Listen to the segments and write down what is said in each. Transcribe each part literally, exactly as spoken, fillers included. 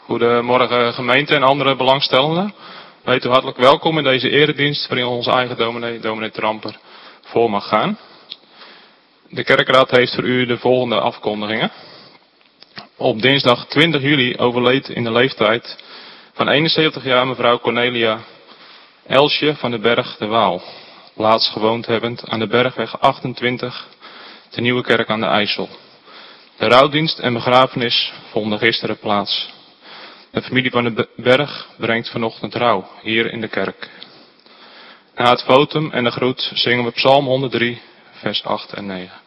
Goedemorgen gemeente en andere belangstellenden. Weet u hartelijk welkom in deze eredienst waarin onze eigen dominee, dominee Tramper, voor mag gaan. De kerkraad heeft voor u de volgende afkondigingen. Op dinsdag twintig juli overleed in de leeftijd van eenenzeventig jaar mevrouw Cornelia Elsje van den Berg de Waal. Laatst gewoond hebbend aan de Bergweg achtentwintig, de Nieuwe Kerk aan de IJssel. De rouwdienst en begrafenis vonden gisteren plaats. De familie van de Berg brengt vanochtend rouw hier in de kerk. Na het votum en de groet zingen we Psalm honderddrie, vers acht en negen.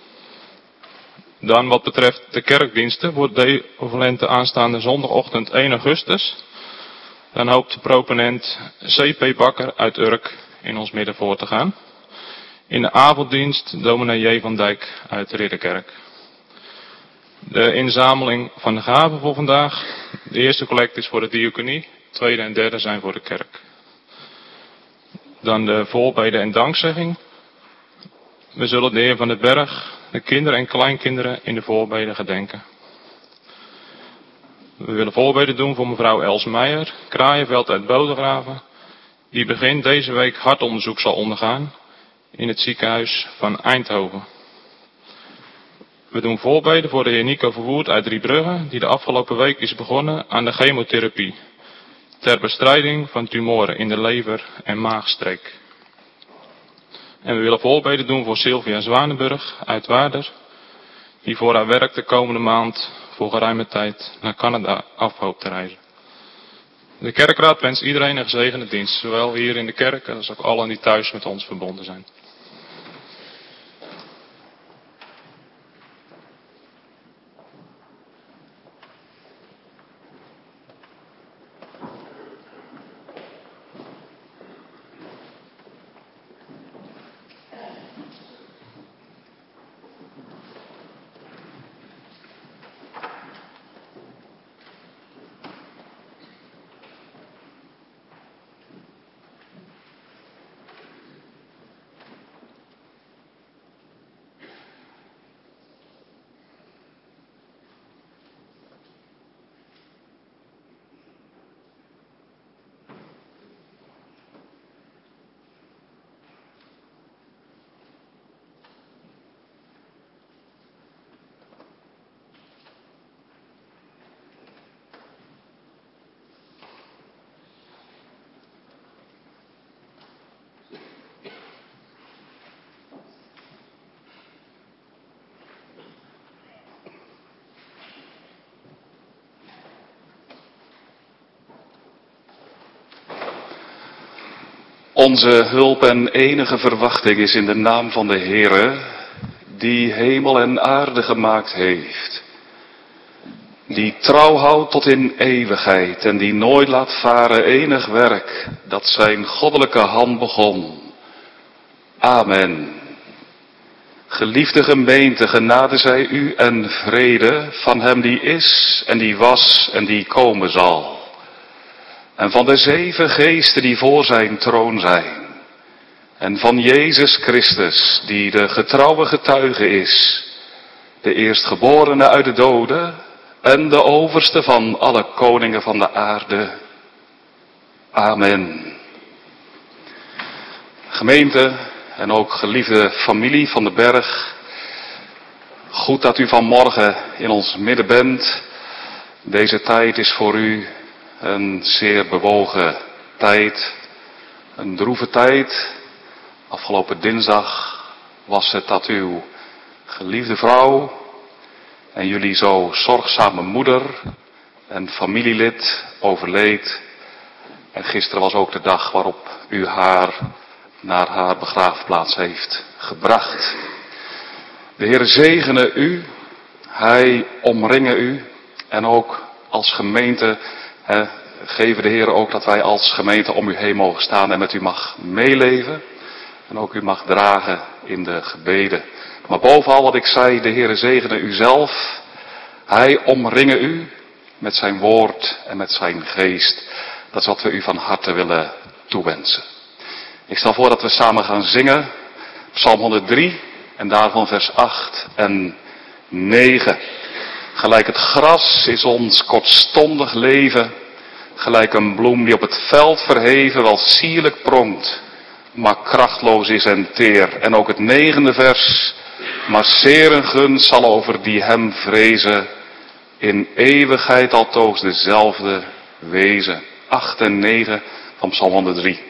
Dan wat betreft de kerkdiensten wordt de overlente aanstaande zondagochtend één augustus. Dan hoopt de proponent C P Bakker uit Urk in ons midden voor te gaan. In de avonddienst dominee J. van Dijk uit de Ridderkerk. De inzameling van de gaven voor vandaag. De eerste collecte is voor de diaconie. Tweede en derde zijn voor de kerk. Dan de voorbede en dankzegging. We zullen de Heer van den Berg, de kinderen en kleinkinderen in de voorbeden gedenken. We willen voorbeden doen voor mevrouw Els Meijer, Kraaienveld uit Bodegraven, die begin deze week hartonderzoek zal ondergaan in het ziekenhuis van Eindhoven. We doen voorbeden voor de heer Nico Verwoerd uit Driebrugge, die de afgelopen week is begonnen aan de chemotherapie, ter bestrijding van tumoren in de lever en maagstreek. En we willen voorbeden doen voor Sylvia Zwanenburg uit Waarder, die voor haar werk de komende maand voor geruime tijd naar Canada af hoopt te reizen. De kerkraad wenst iedereen een gezegende dienst, zowel hier in de kerk als ook allen die thuis met ons verbonden zijn. Onze hulp en enige verwachting is in de naam van de Heere, die hemel en aarde gemaakt heeft. Die trouw houdt tot in eeuwigheid en die nooit laat varen enig werk dat zijn goddelijke hand begon. Amen. Geliefde gemeente, genade zij u en vrede van hem die is en die was en die komen zal. En van de zeven geesten die voor zijn troon zijn. En van Jezus Christus, die de getrouwe getuige is. De eerstgeborene uit de doden en de overste van alle koningen van de aarde. Amen. Gemeente en ook geliefde familie van de Berg. Goed dat u vanmorgen in ons midden bent. Deze tijd is voor u een zeer bewogen tijd, een droeve tijd. Afgelopen dinsdag was het dat uw geliefde vrouw en jullie zo zorgzame moeder en familielid overleed. En gisteren was ook de dag waarop u haar naar haar begraafplaats heeft gebracht. De Heer zegene u, Hij omringe u en ook als gemeente He, geven de Heer ook dat wij als gemeente om u heen mogen staan en met u mag meeleven. En ook u mag dragen in de gebeden. Maar bovenal wat ik zei, de Heer zegene u zelf. Hij omringe u met zijn woord en met zijn geest. Dat is wat we u van harte willen toewensen. Ik stel voor dat we samen gaan zingen. Psalm honderddrie en daarvan vers acht en negen. Gelijk het gras is ons kortstondig leven, gelijk een bloem die op het veld verheven wel sierlijk pronkt, maar krachtloos is en teer. En ook het negende vers, maar zeer een gunst zal over die hem vrezen, in eeuwigheid altoos dezelfde wezen. acht en negen van Psalm honderddrie.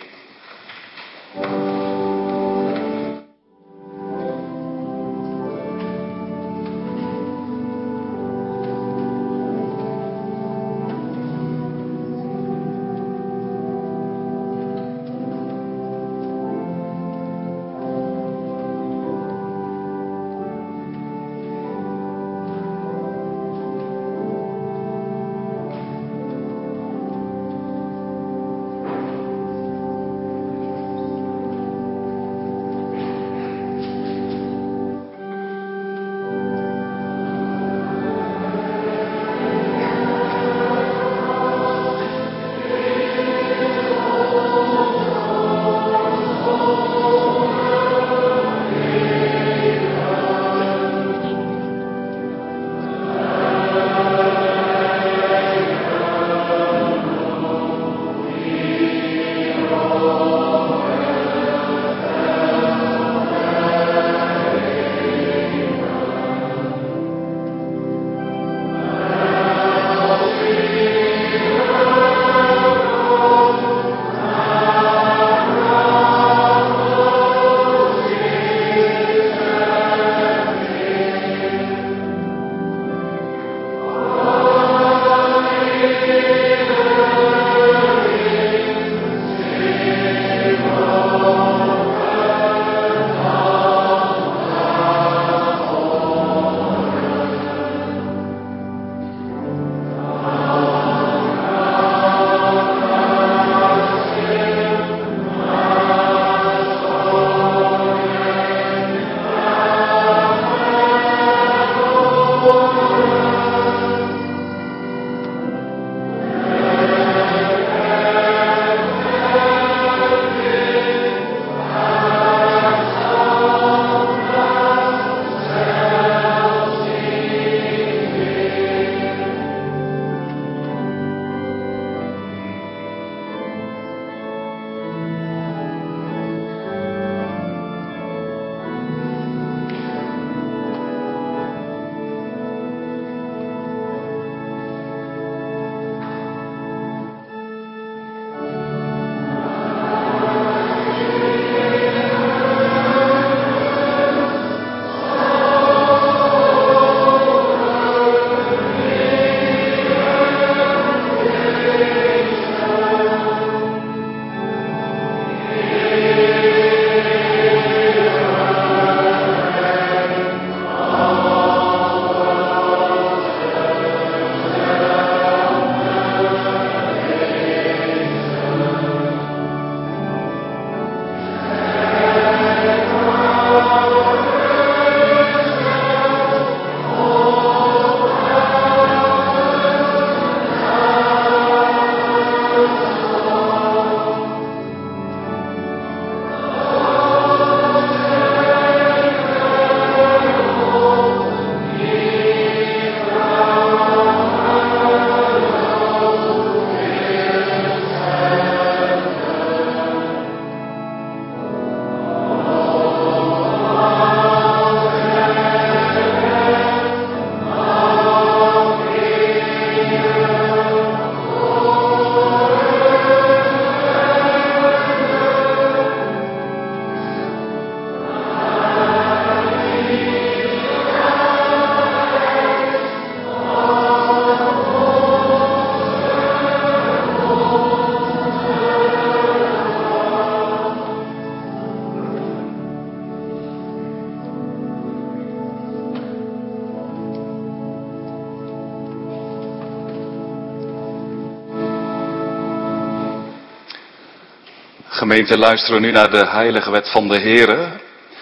Gemeente, luisteren we nu naar de heilige wet van de Heere.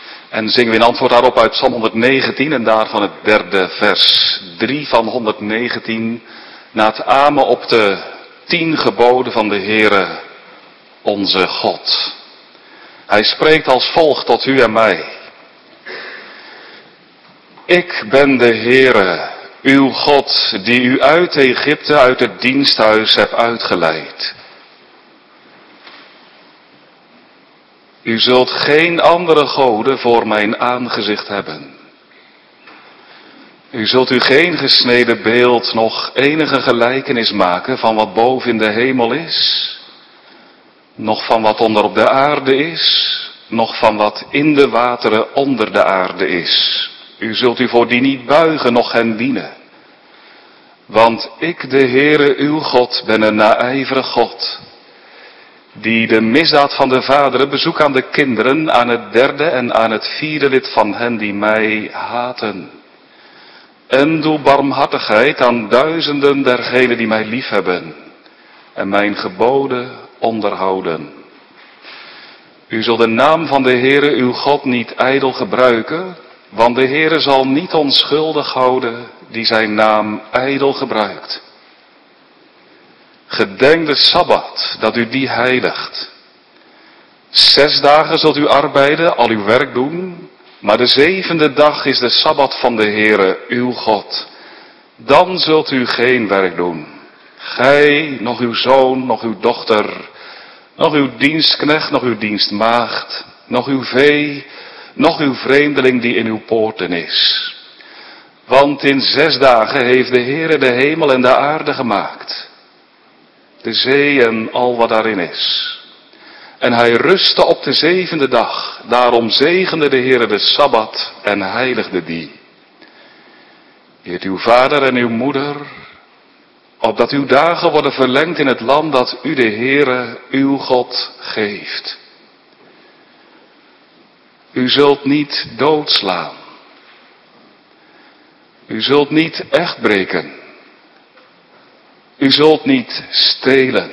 En zingen we in antwoord daarop uit Psalm honderdnegentien en daarvan het derde vers. drie van honderdnegentien. Na het amen op de tien geboden van de Heere, onze God. Hij spreekt als volgt tot u en mij. Ik ben de Heere, Uw God die u uit Egypte, uit het diensthuis hebt uitgeleid. U zult geen andere goden voor mijn aangezicht hebben. U zult u geen gesneden beeld, nog enige gelijkenis maken van wat boven in de hemel is, nog van wat onder op de aarde is, nog van wat in de wateren onder de aarde is. U zult u voor die niet buigen, noch hen dienen. Want ik, de Heere uw God, ben een naijverig God, die de misdaad van de vaderen bezoekt aan de kinderen, aan het derde en aan het vierde lid van hen die mij haten. En doe barmhartigheid aan duizenden dergenen die mij liefhebben en mijn geboden onderhouden. U zult de naam van de Heere uw God niet ijdel gebruiken, want de Heere zal niet onschuldig houden die zijn naam ijdel gebruikt. Gedenk de Sabbat, dat u die heiligt. Zes dagen zult u arbeiden, al uw werk doen, maar de zevende dag is de Sabbat van de Heere uw God. Dan zult u geen werk doen. Gij, nog uw zoon, nog uw dochter, nog uw dienstknecht, nog uw dienstmaagd, nog uw vee, nog uw vreemdeling die in uw poorten is. Want in zes dagen heeft de Heere de hemel en de aarde gemaakt, de zee en al wat daarin is. En hij rustte op de zevende dag, daarom zegende de Heere de Sabbat en heiligde die. Eert uw vader en uw moeder, opdat uw dagen worden verlengd in het land dat u de Heere, uw God, geeft. U zult niet doodslaan. U zult niet echtbreken. U zult niet stelen.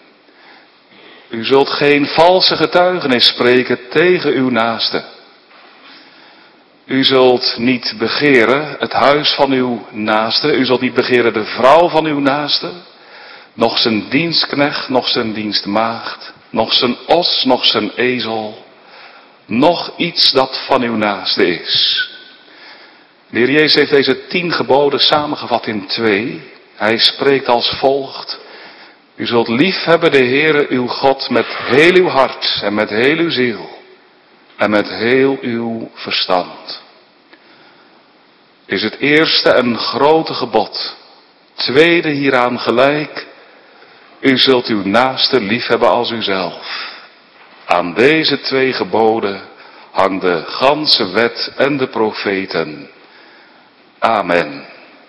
U zult geen valse getuigenis spreken tegen uw naaste. U zult niet begeren het huis van uw naaste. U zult niet begeren de vrouw van uw naaste. Nog zijn dienstknecht, nog zijn dienstmaagd. Nog zijn os, nog zijn ezel. Nog iets dat van uw naaste is. De Heer Jezus heeft deze tien geboden samengevat in twee. Hij spreekt als volgt. U zult liefhebben de Heere uw God met heel uw hart en met heel uw ziel en met heel uw verstand. Dit is het eerste en grote gebod. Tweede hieraan gelijk. U zult uw naaste liefhebben als uzelf. Aan deze twee geboden hangt de ganse wet en de profeten. Amen.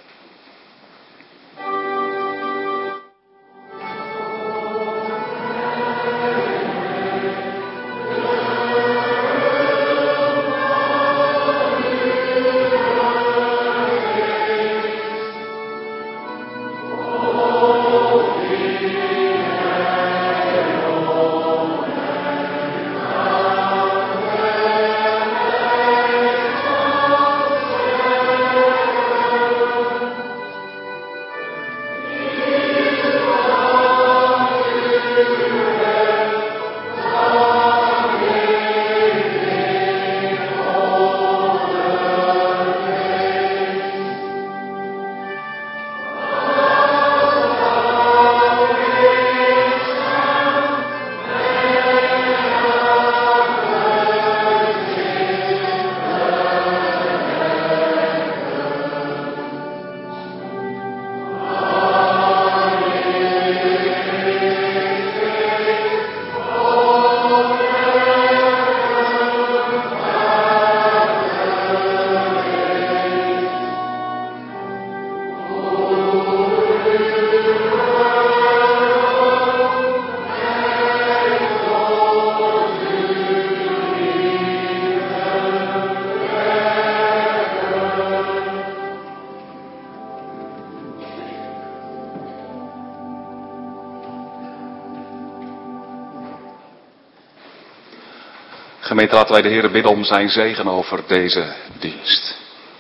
Gemeente, laten wij de Heer bidden om zijn zegen over deze dienst.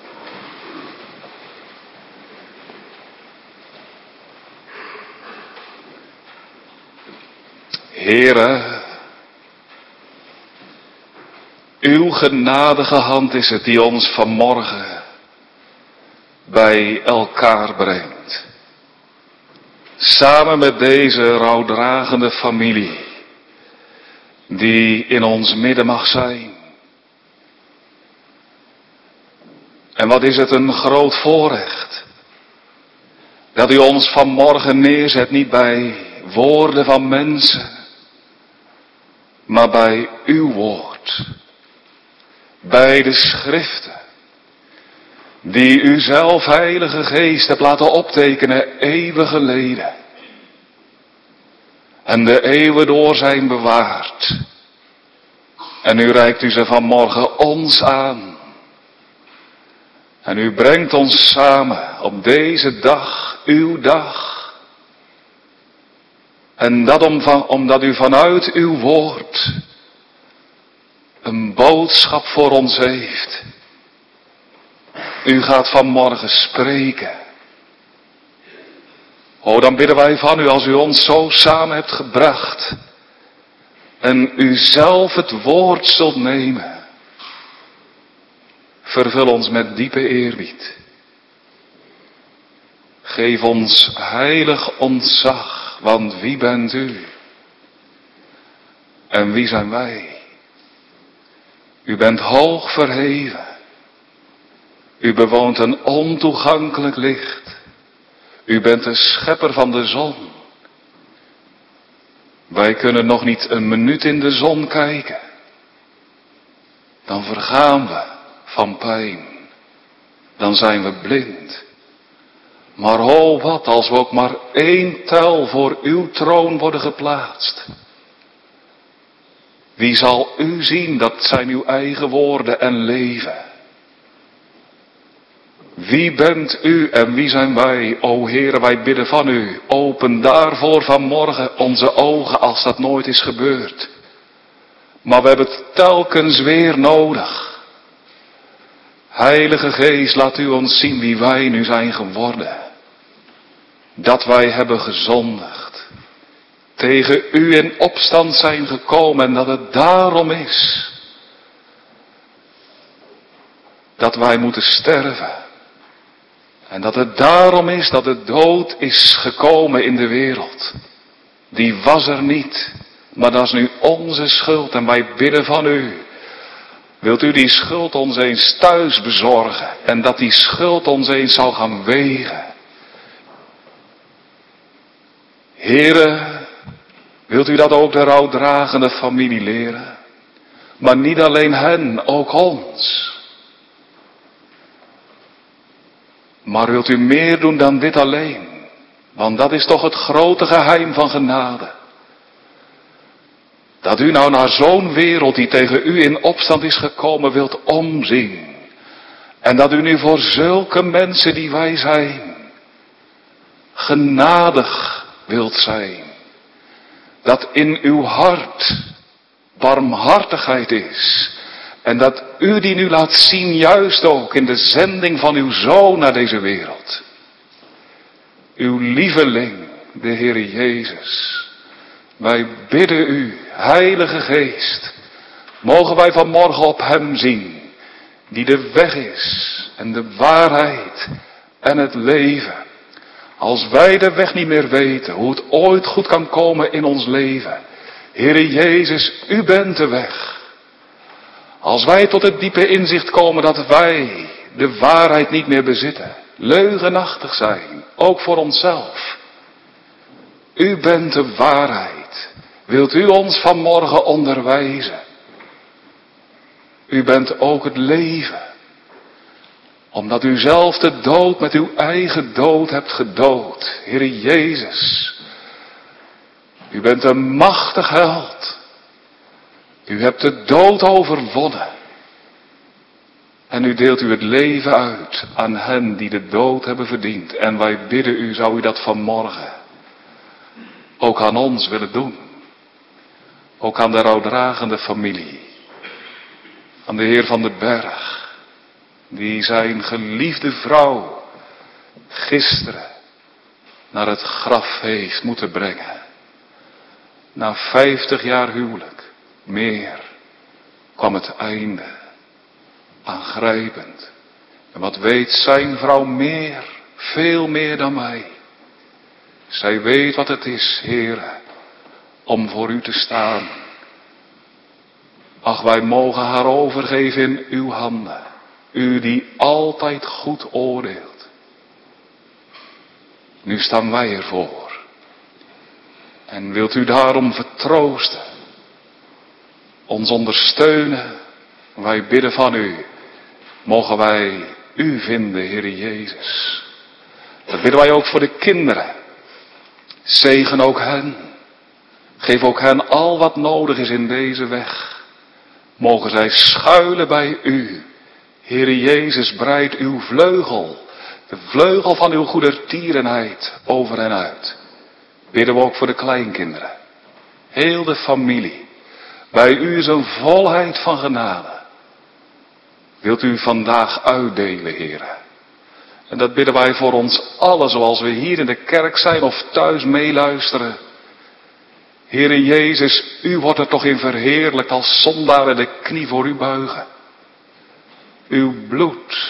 Heere, uw genadige hand is het die ons vanmorgen bij elkaar brengt. Samen met deze rouwdragende familie die in ons midden mag zijn. En wat is het een groot voorrecht dat u ons vanmorgen neerzet, niet bij woorden van mensen, maar bij uw woord, bij de schriften, die u zelf, Heilige Geest, hebt laten optekenen eeuwen geleden. En de eeuwen door zijn bewaard. En u reikt u ze vanmorgen ons aan. En u brengt ons samen op deze dag, uw dag. En dat om van, omdat u vanuit uw woord een boodschap voor ons heeft. U gaat vanmorgen spreken. O, dan bidden wij van u, als u ons zo samen hebt gebracht en u zelf het woord zult nemen. Vervul ons met diepe eerbied. Geef ons heilig ontzag, want wie bent u? En wie zijn wij? U bent hoog verheven. U bewoont een ontoegankelijk licht. U bent de schepper van de zon. Wij kunnen nog niet een minuut in de zon kijken. Dan vergaan we van pijn. Dan zijn we blind. Maar oh wat als we ook maar één tel voor uw troon worden geplaatst. Wie zal u zien, dat zijn uw eigen woorden en leven. Wie bent u en wie zijn wij? O Heere, wij bidden van u. Open daarvoor vanmorgen onze ogen als dat nooit is gebeurd. Maar we hebben het telkens weer nodig. Heilige Geest, laat u ons zien wie wij nu zijn geworden. Dat wij hebben gezondigd. Tegen u in opstand zijn gekomen en dat het daarom is. Dat wij moeten sterven. En dat het daarom is dat de dood is gekomen in de wereld. Die was er niet. Maar dat is nu onze schuld en wij bidden van u. Wilt u die schuld ons eens thuis bezorgen. En dat die schuld ons eens zal gaan wegen. Heere, wilt u dat ook de rouwdragende familie leren? Maar niet alleen hen, ook ons. Maar wilt u meer doen dan dit alleen? Want dat is toch het grote geheim van genade. Dat u nou naar zo'n wereld die tegen u in opstand is gekomen wilt omzien. En dat u nu voor zulke mensen die wij zijn, genadig wilt zijn. Dat in uw hart barmhartigheid is. En dat u die nu laat zien, juist ook in de zending van uw Zoon naar deze wereld. Uw lieveling, de Heer Jezus. Wij bidden u, Heilige Geest. Mogen wij vanmorgen op hem zien. Die de weg is en de waarheid en het leven. Als wij de weg niet meer weten, hoe het ooit goed kan komen in ons leven. Heere Jezus, u bent de weg. Als wij tot het diepe inzicht komen dat wij de waarheid niet meer bezitten, leugenachtig zijn, ook voor onszelf. U bent de waarheid. Wilt u ons vanmorgen onderwijzen? U bent ook het leven. Omdat u zelf de dood met uw eigen dood hebt gedood. Heere Jezus. U bent een machtig held. U hebt de dood overwonnen. En u deelt u het leven uit aan hen die de dood hebben verdiend. En wij bidden u, zou u dat vanmorgen ook aan ons willen doen. Ook aan de rouwdragende familie. Aan de Heer van de Berg. Die zijn geliefde vrouw gisteren naar het graf heeft moeten brengen. Na vijftig jaar huwelijk, meer, kwam het einde. Aangrijpend. En wat weet zijn vrouw meer, veel meer dan mij. Zij weet wat het is, Heere, om voor u te staan. Ach, wij mogen haar overgeven in uw handen. U die altijd goed oordeelt. Nu staan wij ervoor. En wilt u daarom vertroosten. Ons ondersteunen. Wij bidden van u. Mogen wij u vinden, Heere Jezus. Dat bidden wij ook voor de kinderen. Zegen ook hen. Geef ook hen al wat nodig is in deze weg. Mogen zij schuilen bij u. Heere Jezus, breid uw vleugel, de vleugel van uw goedertierenheid over hen uit. Bidden we ook voor de kleinkinderen. Heel de familie. Bij u is een volheid van genade. Wilt u vandaag uitdelen, Heere. En dat bidden wij voor ons allen, zoals we hier in de kerk zijn of thuis meeluisteren. Heere Jezus, u wordt er toch in verheerlijkt als zondaren de knie voor u buigen. Uw bloed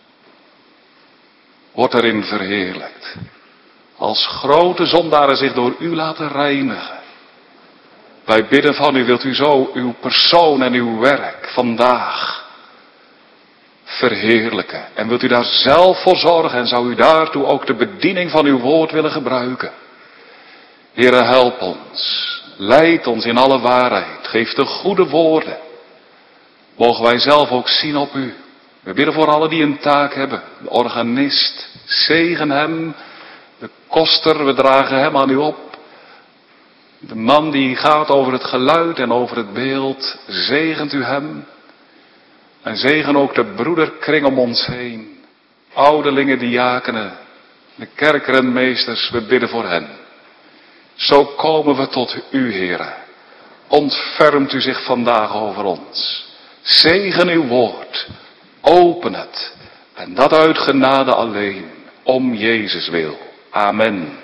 wordt erin verheerlijkt. Als grote zondaren zich door u laten reinigen. Wij bidden van u, wilt u zo uw persoon en uw werk vandaag verheerlijken. En wilt u daar zelf voor zorgen en zou u daartoe ook de bediening van uw woord willen gebruiken. Heere, help ons. Leid ons in alle waarheid. Geef de goede woorden. Mogen wij zelf ook zien op u. We bidden voor allen die een taak hebben. De organist, zegen hem. De koster, we dragen hem aan u op. De man die gaat over het geluid en over het beeld, zegent u hem. En zegen ook de broederkring om ons heen. Ouderlingen, diakenen, de kerkerenmeesters, we bidden voor hen. Zo komen we tot u, Heere. Ontfermt u zich vandaag over ons. Zegen uw woord. Open het. En dat uit genade alleen. Om Jezus wil. Amen.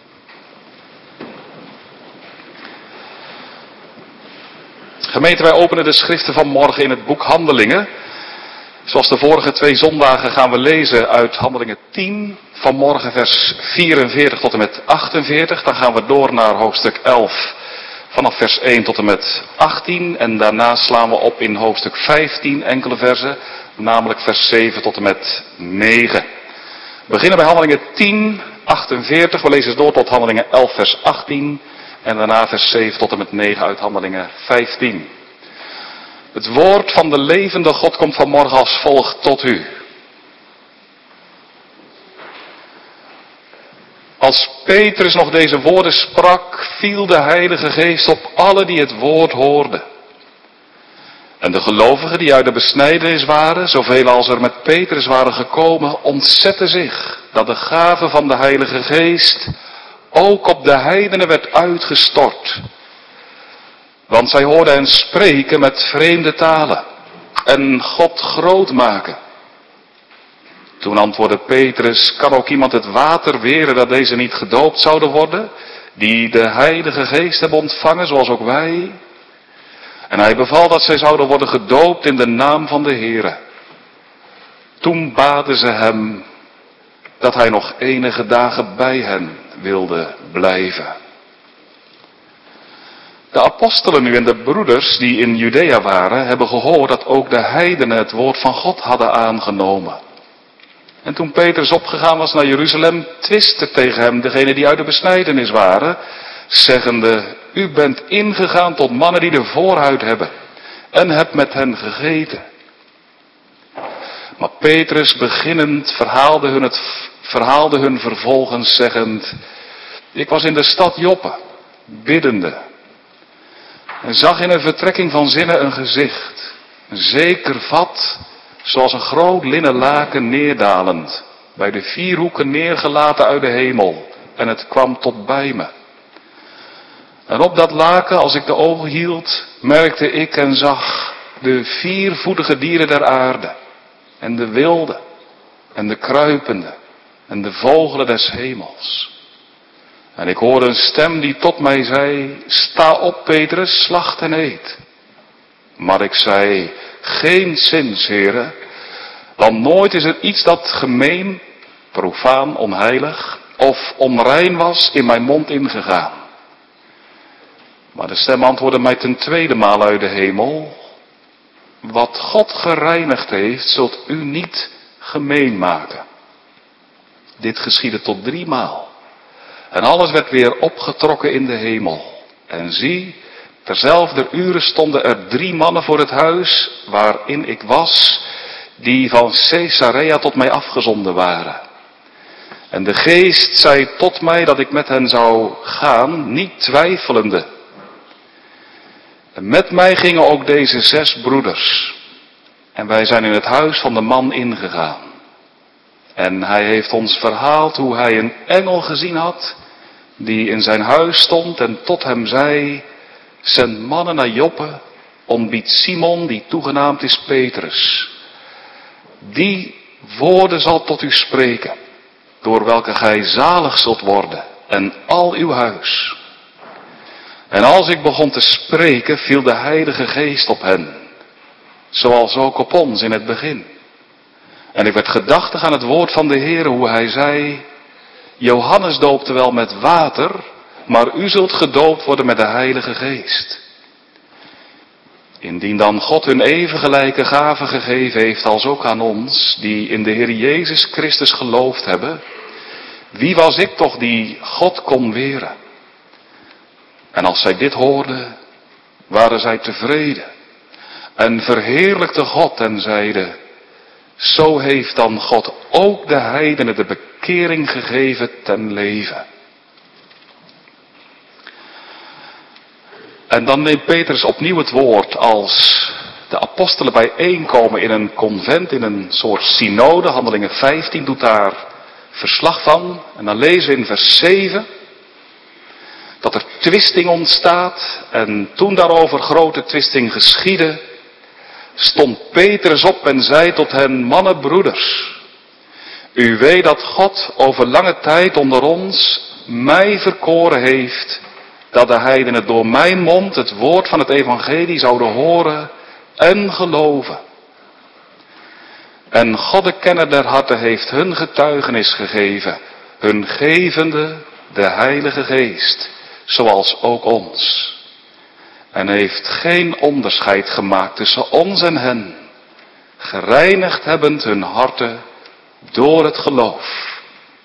Gemeente, wij openen de schriften van morgen in het boek Handelingen. Zoals de vorige twee zondagen gaan we lezen uit Handelingen tien. Vanmorgen vers vierenveertig tot en met achtenveertig. Dan gaan we door naar hoofdstuk elf. Vanaf vers één tot en met achttien. En daarna slaan we op in hoofdstuk vijftien enkele versen. Namelijk vers zeven tot en met negen. We beginnen bij Handelingen tien, achtenveertig. We lezen door tot Handelingen elf vers achttien. En daarna vers zeven tot en met negen uit Handelingen vijftien. Het woord van de levende God komt vanmorgen als volgt tot u. Als Petrus nog deze woorden sprak, viel de Heilige Geest op alle die het woord hoorden. En de gelovigen die uit de besnijdenis waren, zoveel als er met Petrus waren gekomen, ontzetten zich dat de gave van de Heilige Geest ook op de heidenen werd uitgestort. Want zij hoorden hen spreken met vreemde talen en God groot maken. Toen antwoordde Petrus, kan ook iemand het water weren dat deze niet gedoopt zouden worden, die de Heilige Geest hebben ontvangen zoals ook wij? En hij beval dat zij zouden worden gedoopt in de naam van de Heere. Toen baden ze hem dat hij nog enige dagen bij hen wilde blijven. De apostelen nu en de broeders die in Judea waren, hebben gehoord dat ook de heidenen het woord van God hadden aangenomen. En toen Petrus opgegaan was naar Jeruzalem, twistte tegen hem degene die uit de besnijdenis waren, zeggende, u bent ingegaan tot mannen die de voorhuid hebben, en hebt met hen gegeten. Maar Petrus beginnend verhaalde hun, het, verhaalde hun vervolgens zeggend, ik was in de stad Joppe, biddende, en zag in een vertrekking van zinnen een gezicht, een zeker vat, zoals een groot linnen laken neerdalend, bij de vier hoeken neergelaten uit de hemel, en het kwam tot bij me. En op dat laken, als ik de ogen hield, merkte ik en zag de viervoetige dieren der aarde, en de wilde, en de kruipende, en de vogelen des hemels. En ik hoorde een stem die tot mij zei, sta op Petrus, slacht en eet. Maar ik zei, geenszins, Heere, Want nooit is er iets dat gemeen, profaan, onheilig of onrein was in mijn mond ingegaan. Maar de stem antwoordde mij ten tweede maal uit de hemel. Wat God gereinigd heeft, zult u niet gemeen maken. Dit geschiedde tot drie maal. En alles werd weer opgetrokken in de hemel. En zie, terzelfde uren stonden er drie mannen voor het huis waarin ik was, die van Caesarea tot mij afgezonden waren. En de geest zei tot mij dat ik met hen zou gaan, niet twijfelende. En met mij gingen ook deze zes broeders. En wij zijn in het huis van de man ingegaan. En hij heeft ons verhaald hoe hij een engel gezien had, die in zijn huis stond en tot hem zei, zend mannen naar Joppe, ontbied Simon, die toegenaamd is Petrus. Die woorden zal tot u spreken, door welke gij zalig zult worden, en al uw huis. En als ik begon te spreken, viel de Heilige Geest op hen, zoals ook op ons in het begin. En ik werd gedachtig aan het woord van de Heer, hoe hij zei, Johannes doopte wel met water, maar u zult gedoopt worden met de Heilige Geest. Indien dan God hun even gelijke gaven gegeven heeft als ook aan ons, die in de Heer Jezus Christus geloofd hebben, wie was ik toch die God kon weren? En als zij dit hoorden, waren zij tevreden en verheerlijkten God en zeiden, zo heeft dan God ook de heidenen de bekering gegeven ten leven. En dan neemt Petrus opnieuw het woord als de apostelen bijeenkomen in een convent, in een soort synode. Handelingen vijftien doet daar verslag van. En dan lezen we in vers zeven dat er twisting ontstaat. En toen daarover grote twisting geschiedde, stond Petrus op en zei tot hen, mannen, broeders, u weet dat God over lange tijd onder ons mij verkoren heeft, dat de heidenen door mijn mond het woord van het evangelie zouden horen en geloven. En God de kenner der harten heeft hun getuigenis gegeven, hun gevende de Heilige Geest, zoals ook ons. En heeft geen onderscheid gemaakt tussen ons en hen, gereinigd hebbend hun harten door het geloof.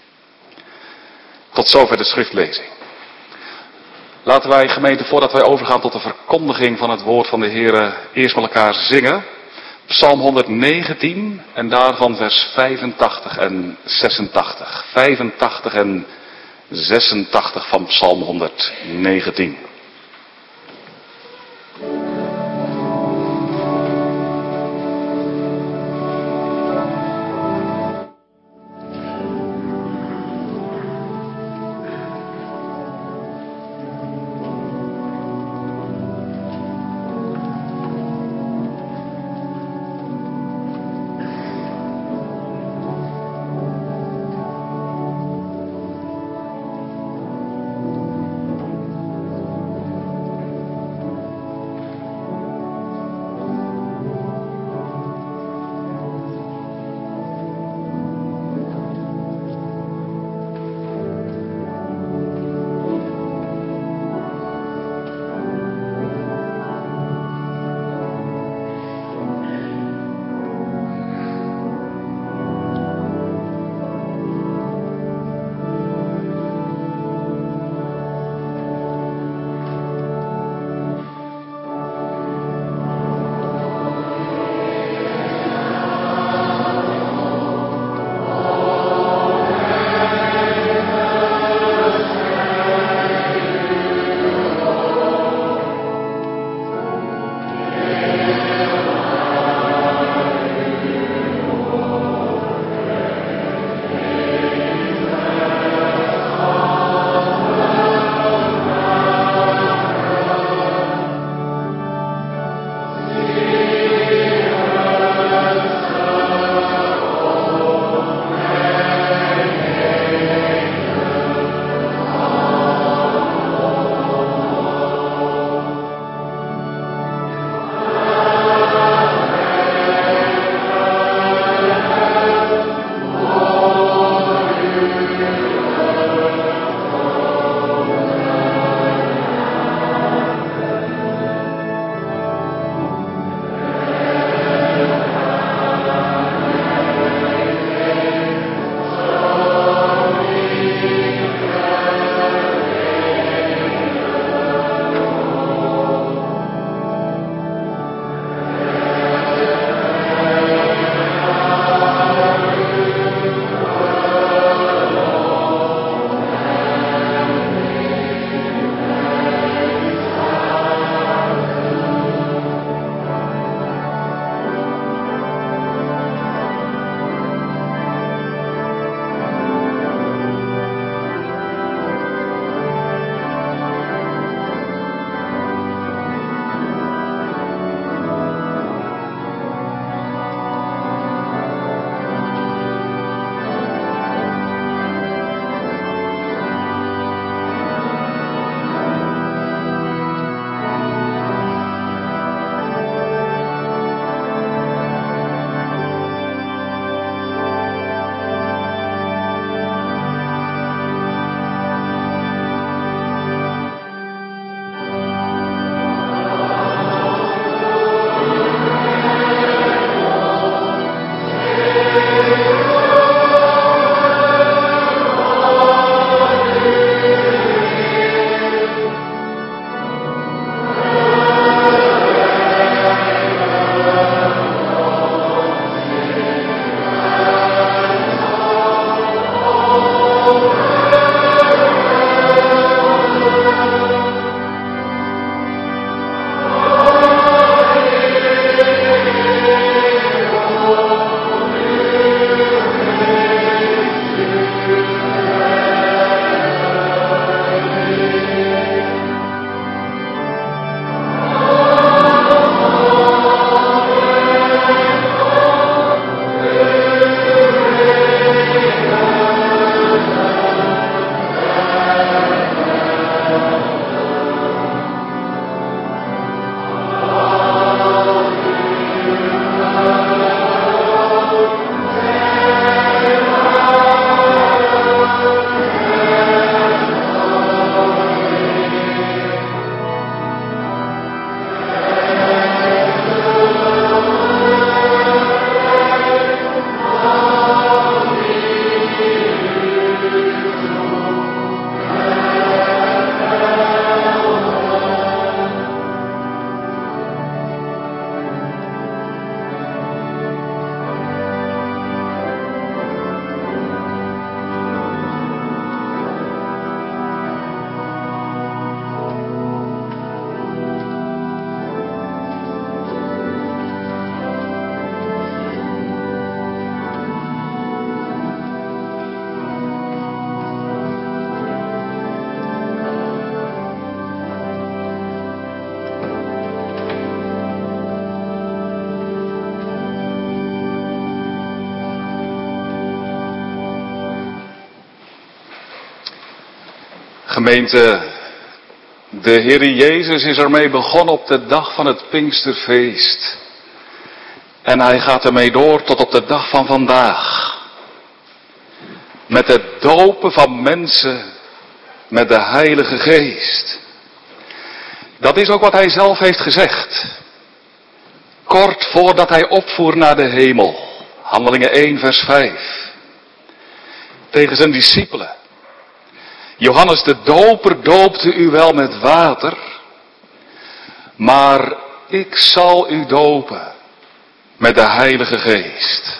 Tot zover de schriftlezing. Laten wij, gemeente, voordat wij overgaan tot de verkondiging van het woord van de Heer, eerst met elkaar zingen. Psalm honderdnegentien en daarvan vers vijfentachtig en zesentachtig. vijfentachtig en zesentachtig van Psalm honderdnegentien. Gemeente, de Heer Jezus is ermee begonnen op de dag van het Pinksterfeest. En hij gaat ermee door tot op de dag van vandaag. Met het dopen van mensen met de Heilige Geest. Dat is ook wat hij zelf heeft gezegd. Kort voordat hij opvoer naar de hemel. Handelingen één vers vijf. Tegen zijn discipelen. Johannes de Doper doopte u wel met water. Maar ik zal u dopen met de Heilige Geest.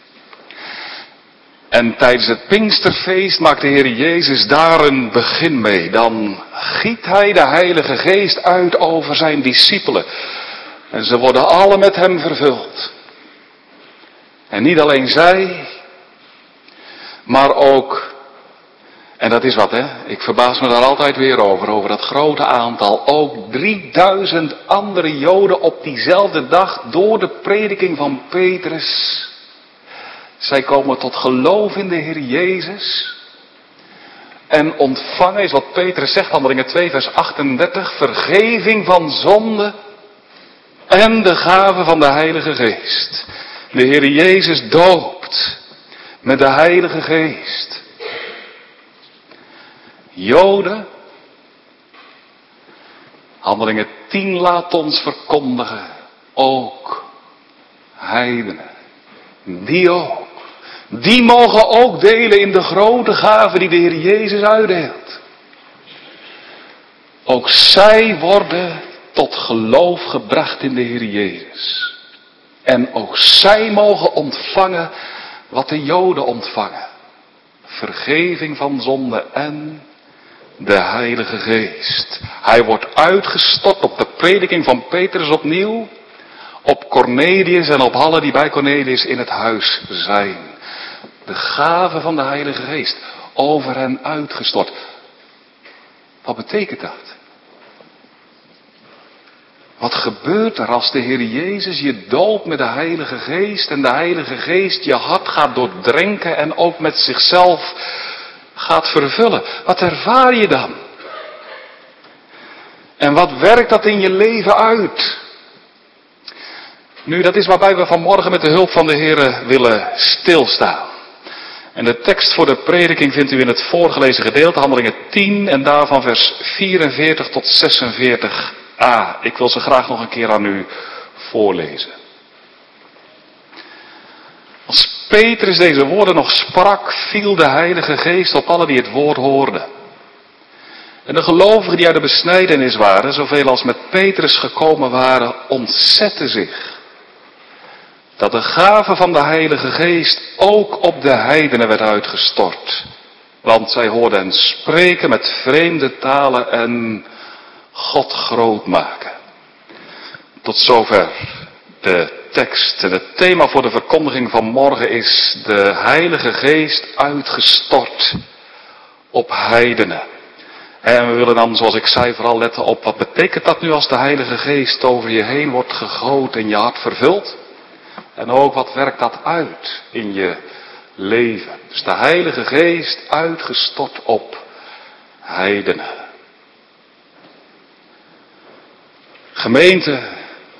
En tijdens het Pinksterfeest maakt de Heer Jezus daar een begin mee. Dan giet hij de Heilige Geest uit over zijn discipelen. En ze worden alle met hem vervuld. En niet alleen zij, maar ook, en dat is wat hè, ik verbaas me daar altijd weer over, over dat grote aantal, ook drieduizend andere Joden op diezelfde dag door de prediking van Petrus. Zij komen tot geloof in de Heer Jezus. En ontvangen is wat Petrus zegt, Handelingen twee vers achtendertig, vergeving van zonde en de gave van de Heilige Geest. De Heer Jezus doopt met de Heilige Geest. Joden, Handelingen tien laat ons verkondigen, ook heidenen, die ook. Die mogen ook delen in de grote gave die de Heer Jezus uitdeelt. Ook zij worden tot geloof gebracht in de Heer Jezus. En ook zij mogen ontvangen wat de Joden ontvangen. Vergeving van zonde en de Heilige Geest. Hij wordt uitgestort op de prediking van Petrus opnieuw. Op Cornelius en op allen die bij Cornelius in het huis zijn. De gave van de Heilige Geest over hen uitgestort. Wat betekent dat? Wat gebeurt er als de Heer Jezus je doopt met de Heilige Geest en de Heilige Geest je hart gaat doordrenken en ook met zichzelf gaat vervullen? Wat ervaar je dan? En wat werkt dat in je leven uit? Nu, dat is waarbij we vanmorgen met de hulp van de Heer willen stilstaan. En de tekst voor de prediking vindt u in het voorgelezen gedeelte, Handelingen tien en daarvan vers vierenveertig tot zesenveertig a. Ik wil ze graag nog een keer aan u voorlezen. Als Petrus deze woorden nog sprak, viel de Heilige Geest op allen die het woord hoorden. En de gelovigen die uit de besnijdenis waren, zoveel als met Petrus gekomen waren, ontzetten zich. Dat de gave van de Heilige Geest ook op de heidenen werd uitgestort. Want zij hoorden hen spreken met vreemde talen en God groot maken. Tot zover de tekst. En het thema voor de verkondiging van morgen is de Heilige Geest uitgestort op heidenen. En we willen dan, zoals ik zei, vooral letten op wat betekent dat nu als de Heilige Geest over je heen wordt gegoten en je hart vervult. En ook wat werkt dat uit in je leven. Dus de Heilige Geest uitgestort op heidenen. Gemeente,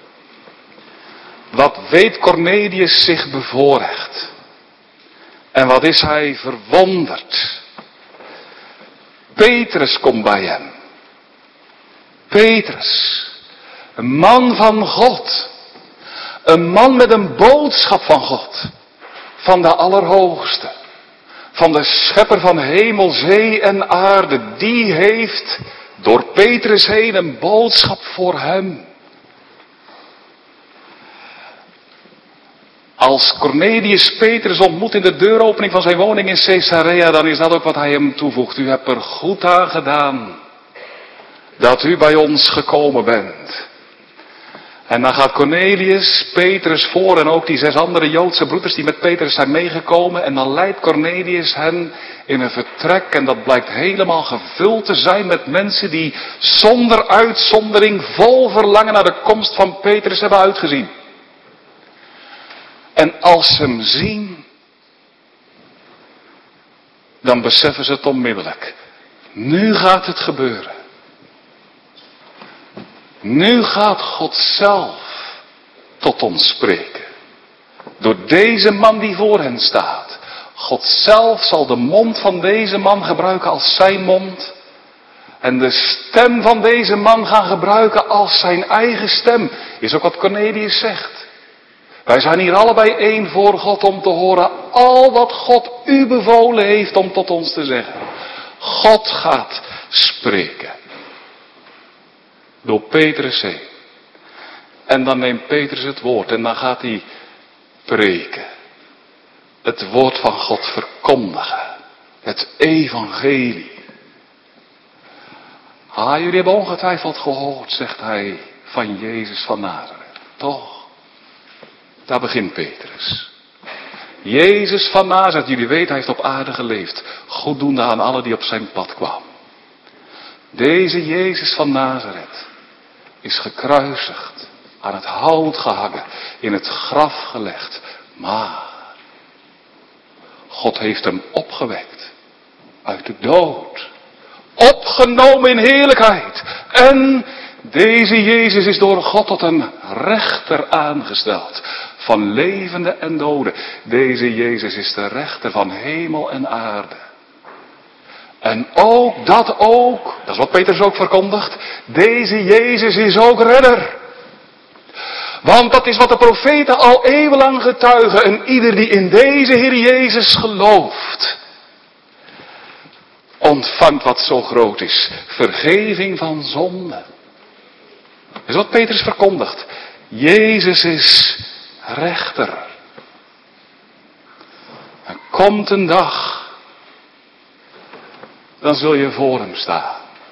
wat weet Cornelius zich bevoorrecht? En wat is hij verwonderd? Petrus komt bij hem. Petrus, een man van God. Een man met een boodschap van God. Van de Allerhoogste. Van de schepper van hemel, zee en aarde. Die heeft door Petrus heen een boodschap voor hem. Als Cornelius Petrus ontmoet in de deuropening van zijn woning in Caesarea, dan is dat ook wat hij hem toevoegt. U hebt er goed aan gedaan dat u bij ons gekomen bent. En dan gaat Cornelius Petrus voor en ook die zes andere Joodse broeders die met Petrus zijn meegekomen. En dan leidt Cornelius hen in een vertrek en dat blijkt helemaal gevuld te zijn met mensen die zonder uitzondering vol verlangen naar de komst van Petrus hebben uitgezien. En als ze hem zien, dan beseffen ze het onmiddellijk. Nu gaat het gebeuren. Nu gaat God zelf tot ons spreken. Door deze man die voor hen staat. God zelf zal de mond van deze man gebruiken als zijn mond. En de stem van deze man gaan gebruiken als zijn eigen stem. Is ook wat Cornelius zegt. Wij zijn hier allebei één voor God om te horen al wat God u bevolen heeft om tot ons te zeggen. God gaat spreken. Door Petrus heen. En dan neemt Petrus het woord en dan gaat hij preken. Het woord van God verkondigen. Het evangelie. Ah, jullie hebben ongetwijfeld gehoord, zegt hij, van Jezus van Nazareth. Toch? Daar begint Petrus. Jezus van Nazareth, jullie weten, hij heeft op aarde geleefd. Goeddoende aan alle die op zijn pad kwamen. Deze Jezus van Nazareth is gekruisigd, aan het hout gehangen, in het graf gelegd. Maar God heeft hem opgewekt uit de dood. Opgenomen in heerlijkheid. En deze Jezus is door God tot een rechter aangesteld. Van levenden en doden. Deze Jezus is de rechter van hemel en aarde. En ook, dat ook, dat is wat Petrus ook verkondigt. Deze Jezus is ook redder. Want dat is wat de profeten al eeuwenlang getuigen. En ieder die in deze Heer Jezus gelooft, ontvangt wat zo groot is. Vergeving van zonde. Dat is wat Petrus verkondigt. Jezus is rechter. Er komt een dag, dan zul je voor hem staan.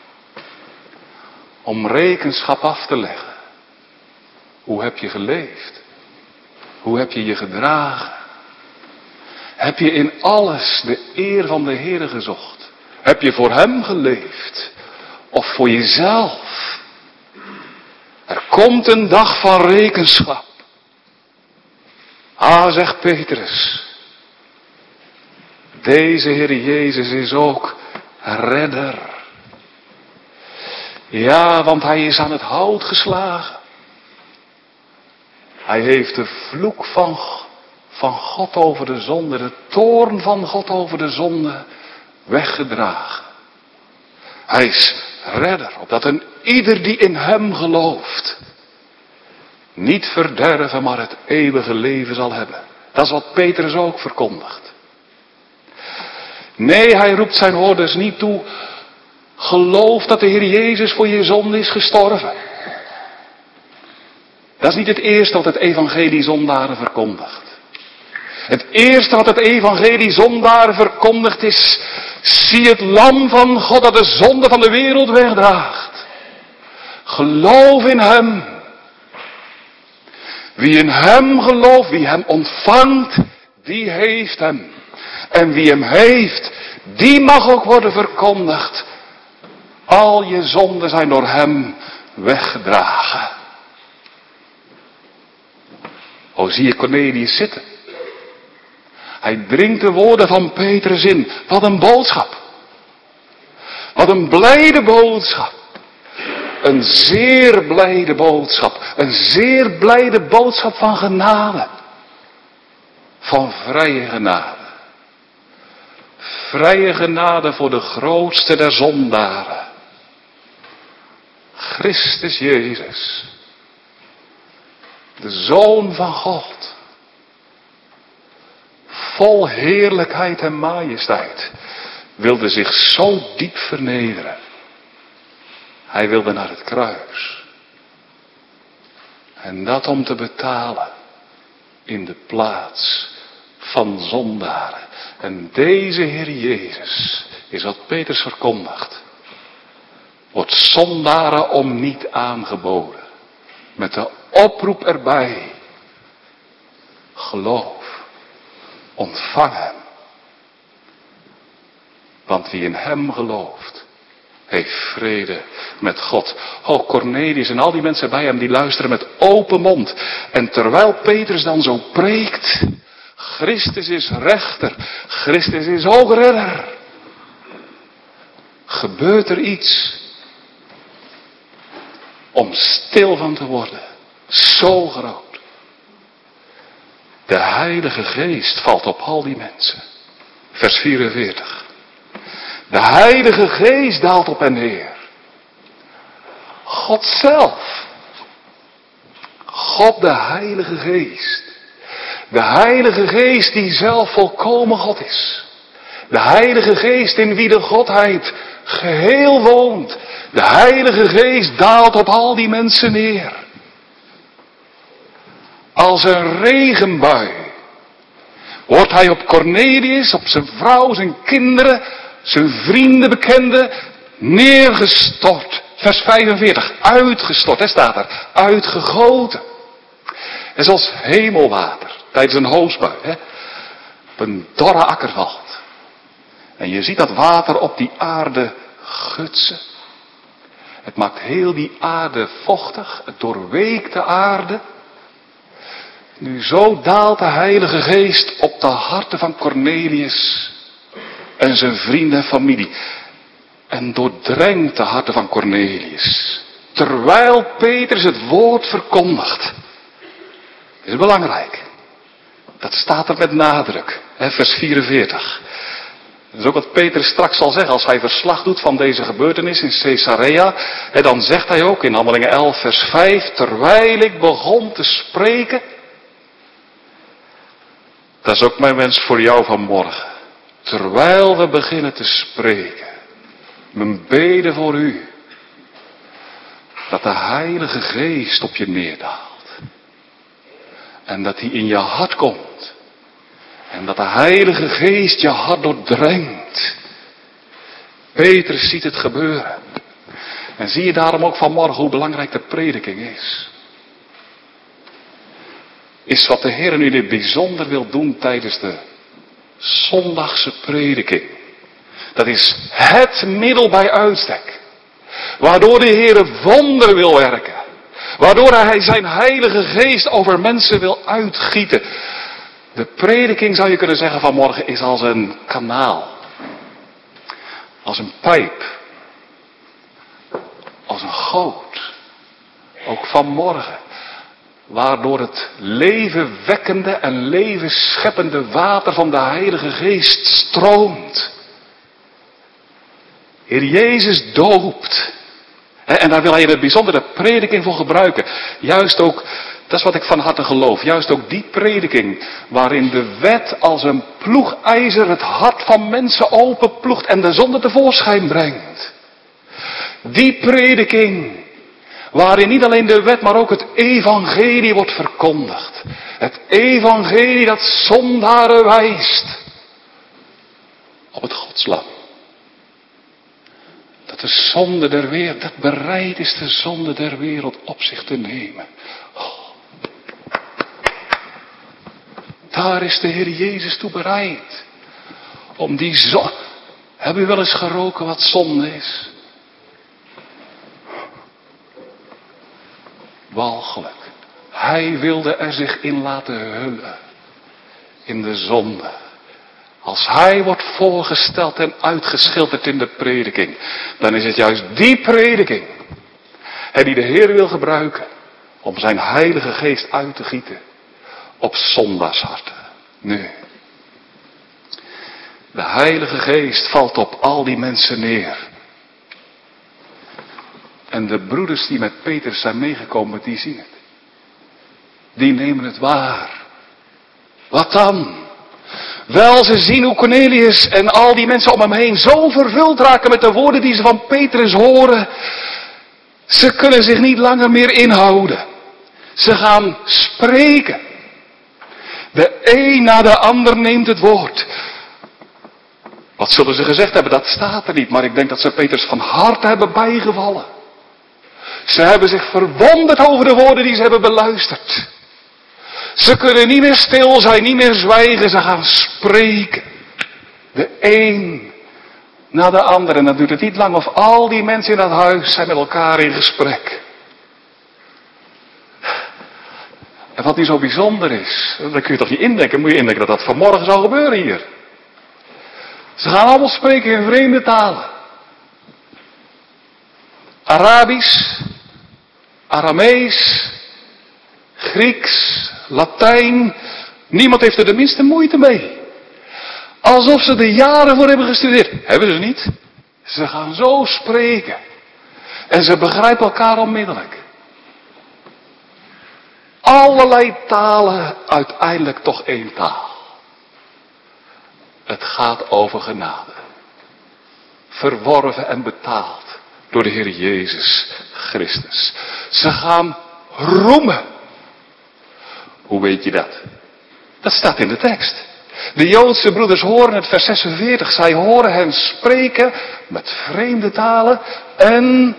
Om rekenschap af te leggen. Hoe heb je geleefd? Hoe heb je je gedragen? Heb je in alles de eer van de Heere gezocht? Heb je voor hem geleefd? Of voor jezelf? Er komt een dag van rekenschap. Ah, zegt Petrus. Deze Heer Jezus is ook redder. Ja, want hij is aan het hout geslagen. Hij heeft de vloek van, van God over de zonde, de toorn van God over de zonde weggedragen. Hij is redder, opdat een ieder die in hem gelooft niet verderven, maar het eeuwige leven zal hebben. Dat is wat Petrus ook verkondigt. Nee, hij roept zijn hoorders niet toe, geloof dat de Heer Jezus voor je zonde is gestorven. Dat is niet het eerste wat het evangelie zondaren verkondigt. Het eerste wat het evangelie zondaren verkondigt is, zie het lam van God dat de zonde van de wereld wegdraagt. Geloof in hem. Wie in hem gelooft, wie hem ontvangt, die heeft hem. En wie hem heeft, die mag ook worden verkondigd. Al je zonden zijn door hem weggedragen. O, zie je Cornelius zitten. Hij dringt de woorden van Petrus in. Wat een boodschap. Wat een blijde boodschap. Een zeer blijde boodschap. Een zeer blijde boodschap van genade. Van vrije genade. Vrije genade voor de grootste der zondaren. Christus Jezus. De Zoon van God. Vol heerlijkheid en majesteit. Wilde zich zo diep vernederen. Hij wilde naar het kruis. En dat om te betalen. In de plaats van zondaren. En deze Heer Jezus is wat Petrus verkondigt. Wordt zondaren om niet aangeboden. Met de oproep erbij. Geloof. Ontvang hem. Want wie in hem gelooft, heeft vrede met God. Oh, Cornelius en al die mensen bij hem, die luisteren met open mond. En terwijl Petrus dan zo preekt, Christus is rechter, Christus is ook redder. gebeurt er iets om stil van te worden. Zo groot. De Heilige Geest valt op al die mensen. Vers vierenveertig. De Heilige Geest daalt op hen neer. God zelf. God de Heilige Geest. De Heilige Geest die zelf volkomen God is. De Heilige Geest in wie de Godheid geheel woont. De Heilige Geest daalt op al die mensen neer. Als een regenbui wordt hij op Cornelius, op zijn vrouw, zijn kinderen, zijn vrienden, bekenden, neergestort. Vers vijfenveertig, uitgestort, hè, staat er, uitgegoten. En zoals hemelwater tijdens een hoosbui, hè, op een dorre akker valt. En je ziet dat water op die aarde gutsen. Het maakt heel die aarde vochtig, het doorweekt de aarde. Nu zo daalt de Heilige Geest op de harten van Cornelius en zijn vrienden en familie. En doordrenkt de harten van Cornelius. Terwijl Petrus het woord verkondigt. Dat is belangrijk. Dat staat er met nadruk. Hè, vers vierenveertig. Dat is ook wat Petrus straks zal zeggen als hij verslag doet van deze gebeurtenis in Caesarea. En dan zegt hij ook in Handelingen elf vers vijf. Terwijl ik begon te spreken. Dat is ook mijn wens voor jou vanmorgen. Terwijl we beginnen te spreken. Mijn bede voor u. Dat de Heilige Geest op je neerdaalt. En dat hij in je hart komt. En dat de Heilige Geest je hart doordrenkt. Petrus ziet het gebeuren. En zie je daarom ook vanmorgen hoe belangrijk de prediking is. Is wat de Heer nu in het bijzonder wil doen tijdens de zondagse prediking. Dat is het middel bij uitstek. Waardoor de Heer wonderen wil werken. Waardoor hij zijn Heilige Geest over mensen wil uitgieten. De prediking zou je kunnen zeggen vanmorgen is als een kanaal. Als een pijp. Als een goot. Ook vanmorgen. Waardoor het levenwekkende en levensscheppende water van de Heilige Geest stroomt. Heer Jezus doopt. En daar wil hij in het bijzonder de prediking voor gebruiken. Juist ook, dat is wat ik van harte geloof. Juist ook die prediking waarin de wet als een ploegijzer het hart van mensen openploegt en de zonde tevoorschijn brengt. Die prediking waarin niet alleen de wet maar ook het evangelie wordt verkondigd. Het evangelie dat zondaren wijst op het Godslam. Dat de zonde der wereld, dat bereid is de zonde der wereld op zich te nemen. Oh. Daar is de Heer Jezus toe bereid. Om die zonde. Heb u wel eens geroken wat zonde is? Walgelijk. Hij wilde er zich in laten hullen. In de zonde. Als hij wordt voorgesteld en uitgeschilderd in de prediking. Dan is het juist die prediking. En die de Heer wil gebruiken. Om zijn Heilige Geest uit te gieten. Op zondagsharten. Nu. De Heilige Geest valt op al die mensen neer. En de broeders die met Petrus zijn meegekomen, die zien het. Die nemen het waar. Wat dan? Wel, ze zien hoe Cornelius en al die mensen om hem heen zo vervuld raken met de woorden die ze van Petrus horen. Ze kunnen zich niet langer meer inhouden. Ze gaan spreken. De een na de ander neemt het woord. Wat zullen ze gezegd hebben? Dat staat er niet. Maar ik denk dat ze Petrus van harte hebben bijgevallen. Ze hebben zich verwonderd over de woorden die ze hebben beluisterd. Ze kunnen niet meer stil zijn, niet meer zwijgen. Ze gaan spreken. De een na de ander. En dan duurt het niet lang of al die mensen in dat huis zijn met elkaar in gesprek. En wat nu zo bijzonder is, dat kun je toch niet indenken. Moet je indenken dat dat vanmorgen zou gebeuren hier. Ze gaan allemaal spreken in vreemde talen. Arabisch, Aramees, Grieks, Latijn. Niemand heeft er de minste moeite mee. Alsof ze er jaren voor hebben gestudeerd. Hebben ze niet. Ze gaan zo spreken. En ze begrijpen elkaar onmiddellijk. Allerlei talen, uiteindelijk toch één taal. Het gaat over genade. Verworven en betaald door de Heer Jezus Christus. Ze gaan roemen. Hoe weet je dat? Dat staat in de tekst. De Joodse broeders horen het, vers zesenveertig. Zij horen hen spreken met vreemde talen en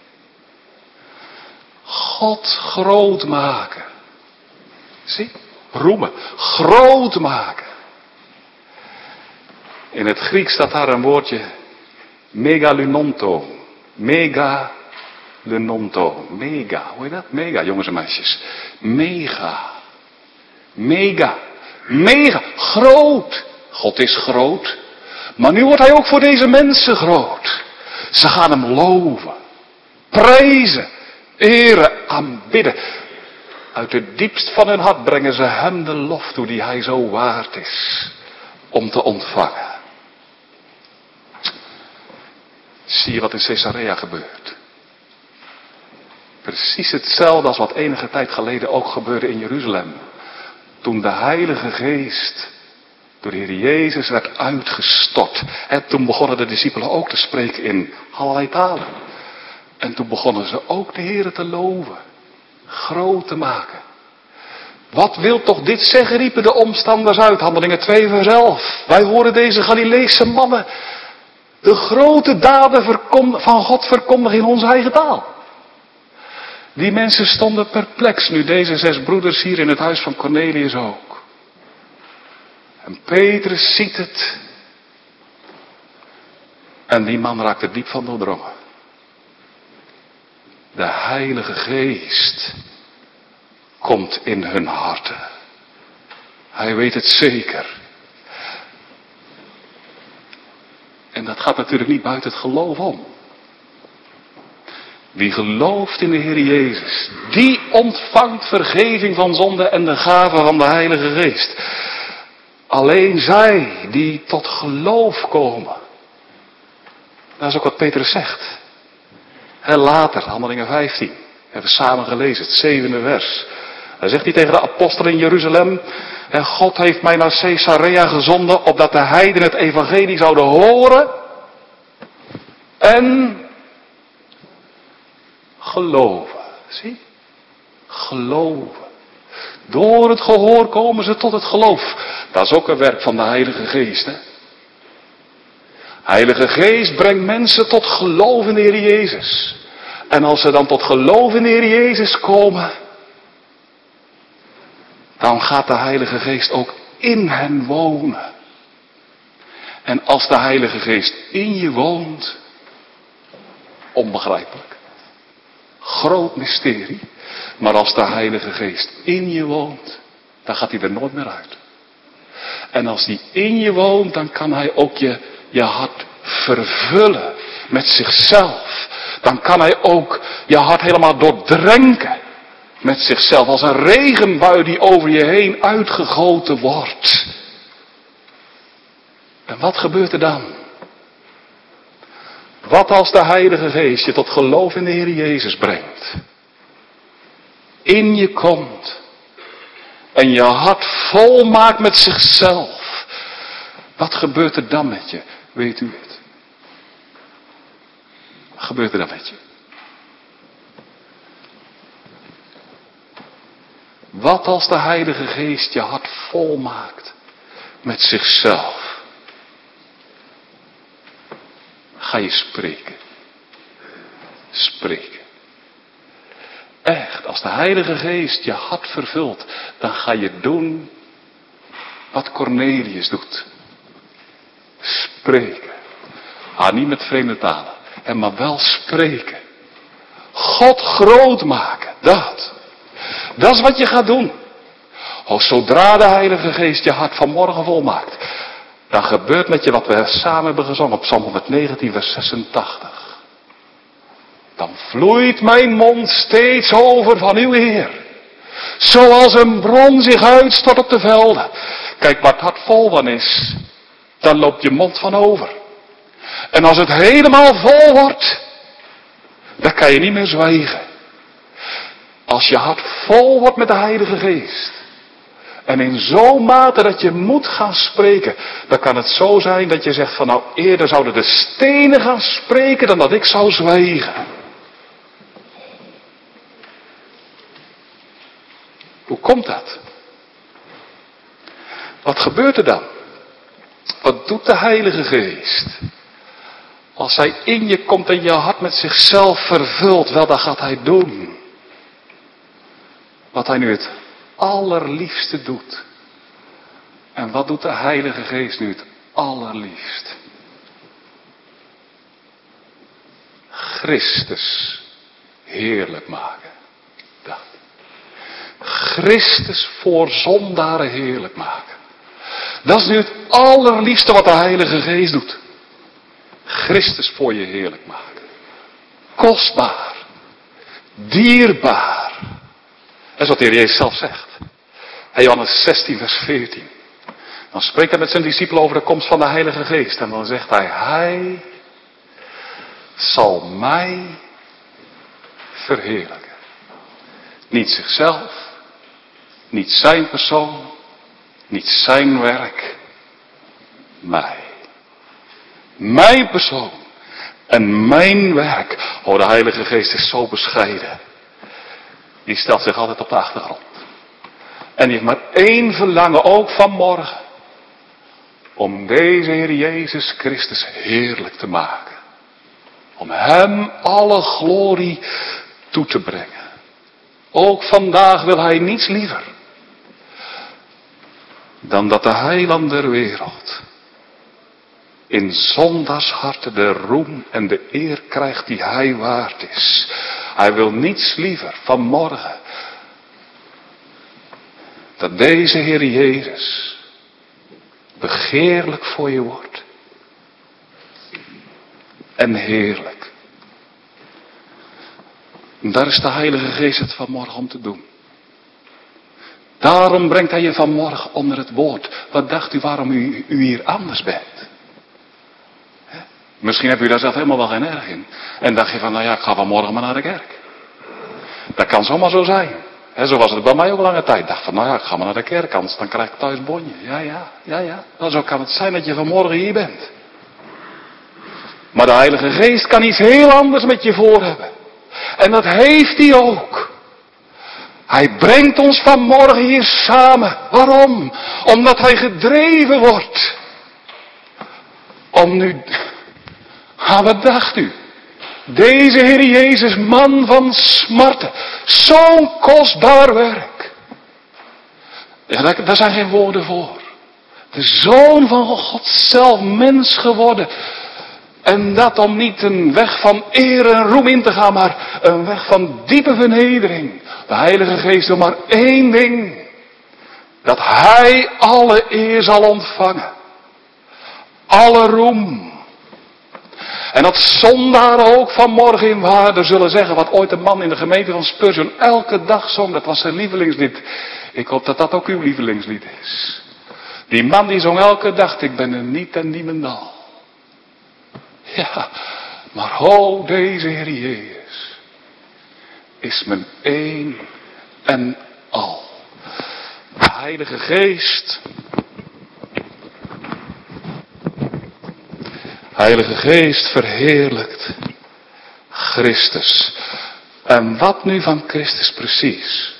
God groot maken. Zie? Roemen. Groot maken. In het Grieks staat daar een woordje megalunonto. Megalunonto. Mega. Hoe heet dat? Mega, jongens en meisjes. Mega. Mega. Mega. Groot. God is groot. Maar nu wordt hij ook voor deze mensen groot. Ze gaan hem loven. Prijzen. Eren. Aanbidden. Uit het diepst van hun hart brengen ze hem de lof toe die hij zo waard is om te ontvangen. Zie je wat in Caesarea gebeurt? Precies hetzelfde als wat enige tijd geleden ook gebeurde in Jeruzalem. Toen de Heilige Geest door de Heer Jezus werd uitgestort. En toen begonnen de discipelen ook te spreken in allerlei talen. En toen begonnen ze ook de Heer te loven. Groot te maken. Wat wil toch dit zeggen, riepen de omstanders uit. Handelingen twee vers elf. Wij horen deze Galileese mannen de grote daden van God verkondigen in onze eigen taal. Die mensen stonden perplex nu deze zes broeders hier in het huis van Cornelius ook. En Petrus ziet het. En die man raakt er diep van doordrongen. De Heilige Geest komt in hun harten. Hij weet het zeker. En dat gaat natuurlijk niet buiten het geloof om. Wie gelooft in de Heer Jezus, die ontvangt vergeving van zonde en de gave van de Heilige Geest. Alleen zij die tot geloof komen. Dat is ook wat Petrus zegt. En later, Handelingen vijftien, hebben we samen gelezen, het zevende vers. Hij zegt hij tegen de apostelen in Jeruzalem: en God heeft mij naar Caesarea gezonden, opdat de heidenen het evangelie zouden horen en geloven. Zie? Geloven. Door het gehoor komen ze tot het geloof. Dat is ook een werk van de Heilige Geest, hè? Heilige Geest brengt mensen tot geloof in de Heer Jezus. En als ze dan tot geloof in de Heer Jezus komen, dan gaat de Heilige Geest ook in hen wonen. En als de Heilige Geest in je woont, onbegrijpelijk. Groot mysterie. Maar als de Heilige Geest in je woont, dan gaat hij er nooit meer uit. En als die in je woont, dan kan hij ook je, je hart vervullen met zichzelf. Dan kan hij ook je hart helemaal doordrenken met zichzelf. Als een regenbui die over je heen uitgegoten wordt. En wat gebeurt er dan? Wat als de Heilige Geest je tot geloof in de Heer Jezus brengt? In je komt. En je hart vol maakt met zichzelf. Wat gebeurt er dan met je? Weet u het? Wat gebeurt er dan met je? Wat als de Heilige Geest je hart vol maakt met zichzelf? Ga je spreken. Spreken. Echt, als de Heilige Geest je hart vervult, dan ga je doen wat Cornelius doet. Spreken. Ah, niet met vreemde talen, maar wel spreken. God groot maken, dat. Dat is wat je gaat doen. Oh, zodra de Heilige Geest je hart vanmorgen volmaakt, dan gebeurt met je wat we samen hebben gezongen op Psalm honderdnegentien vers zesentachtig. dan vloeit mijn mond steeds over van uw eer. Zoals een bron zich uitstort op de velden. Kijk, waar het hart vol van is, dan loopt je mond van over. En als het helemaal vol wordt, dan kan je niet meer zwijgen. Als je hart vol wordt met de Heilige Geest. En in zo'n mate dat je moet gaan spreken. Dan kan het zo zijn dat je zegt van nou eerder zouden de stenen gaan spreken dan dat ik zou zwijgen. Hoe komt dat? Wat gebeurt er dan? Wat doet de Heilige Geest? Als hij in je komt en je hart met zichzelf vervult, wel dan gaat hij doen. Wat hij nu het allerliefste doet. En wat doet de Heilige Geest nu het allerliefst? Christus heerlijk maken. Dat. Christus voor zondaren heerlijk maken. Dat is nu het allerliefste wat de Heilige Geest doet. Christus voor je heerlijk maken. Kostbaar. Dierbaar. Dat is wat de Heer Jezus zelf zegt. Hij Johannes zestien vers veertien. Dan spreekt hij met zijn discipelen over de komst van de Heilige Geest. En dan zegt hij, hij zal mij verheerlijken. Niet zichzelf. Niet zijn persoon. Niet zijn werk. Mij. Mijn persoon. En mijn werk. Oh, de Heilige Geest is zo bescheiden. Die stelt zich altijd op de achtergrond. En die heeft maar één verlangen, ook vanmorgen. Om deze Heer Jezus Christus heerlijk te maken. Om hem alle glorie toe te brengen. Ook vandaag wil hij niets liever. Dan dat de heiland der wereld. In zondaars harten de roem en de eer krijgt die hij waard is. Hij wil niets liever vanmorgen. Dat deze Heer Jezus begeerlijk voor je wordt. En heerlijk. En daar is de Heilige Geest het vanmorgen om te doen. Daarom brengt hij je vanmorgen onder het woord. Wat dacht u waarom u, u hier anders bent? He? Misschien heb u daar zelf helemaal wel geen erg in. En dacht je van, nou ja, ik ga vanmorgen maar naar de kerk. Dat kan zomaar zo zijn. He, zo was het bij mij ook lange tijd. Ik dacht van, nou ja, ik ga maar naar de kerk, anders dan krijg ik thuis bonje. Ja, ja, ja, ja. Nou, zo kan het zijn dat je vanmorgen hier bent. Maar de Heilige Geest kan iets heel anders met je voor hebben. En dat heeft hij ook. Hij brengt ons vanmorgen hier samen. Waarom? Omdat hij gedreven wordt. Om nu... Ah, wat dacht u? Deze Heer Jezus, man van smarten. Zo'n kostbaar werk. Ja, daar, daar zijn geen woorden voor. De Zoon van God zelf mens geworden. En dat om niet een weg van eer en roem in te gaan, maar een weg van diepe vernedering. De Heilige Geest wil maar één ding. Dat hij alle eer zal ontvangen. Alle roem. En dat zondaren ook vanmorgen in waarde zullen zeggen wat ooit een man in de gemeente van Spurgeon elke dag zong. Dat was zijn lievelingslied. Ik hoop dat dat ook uw lievelingslied is. Die man die zong elke dag, ik ben een niet en niemendal. Ja, maar ho, deze Heer Jezus is mijn één en al. De Heilige Geest. Heilige Geest verheerlijkt Christus. En wat nu van Christus precies?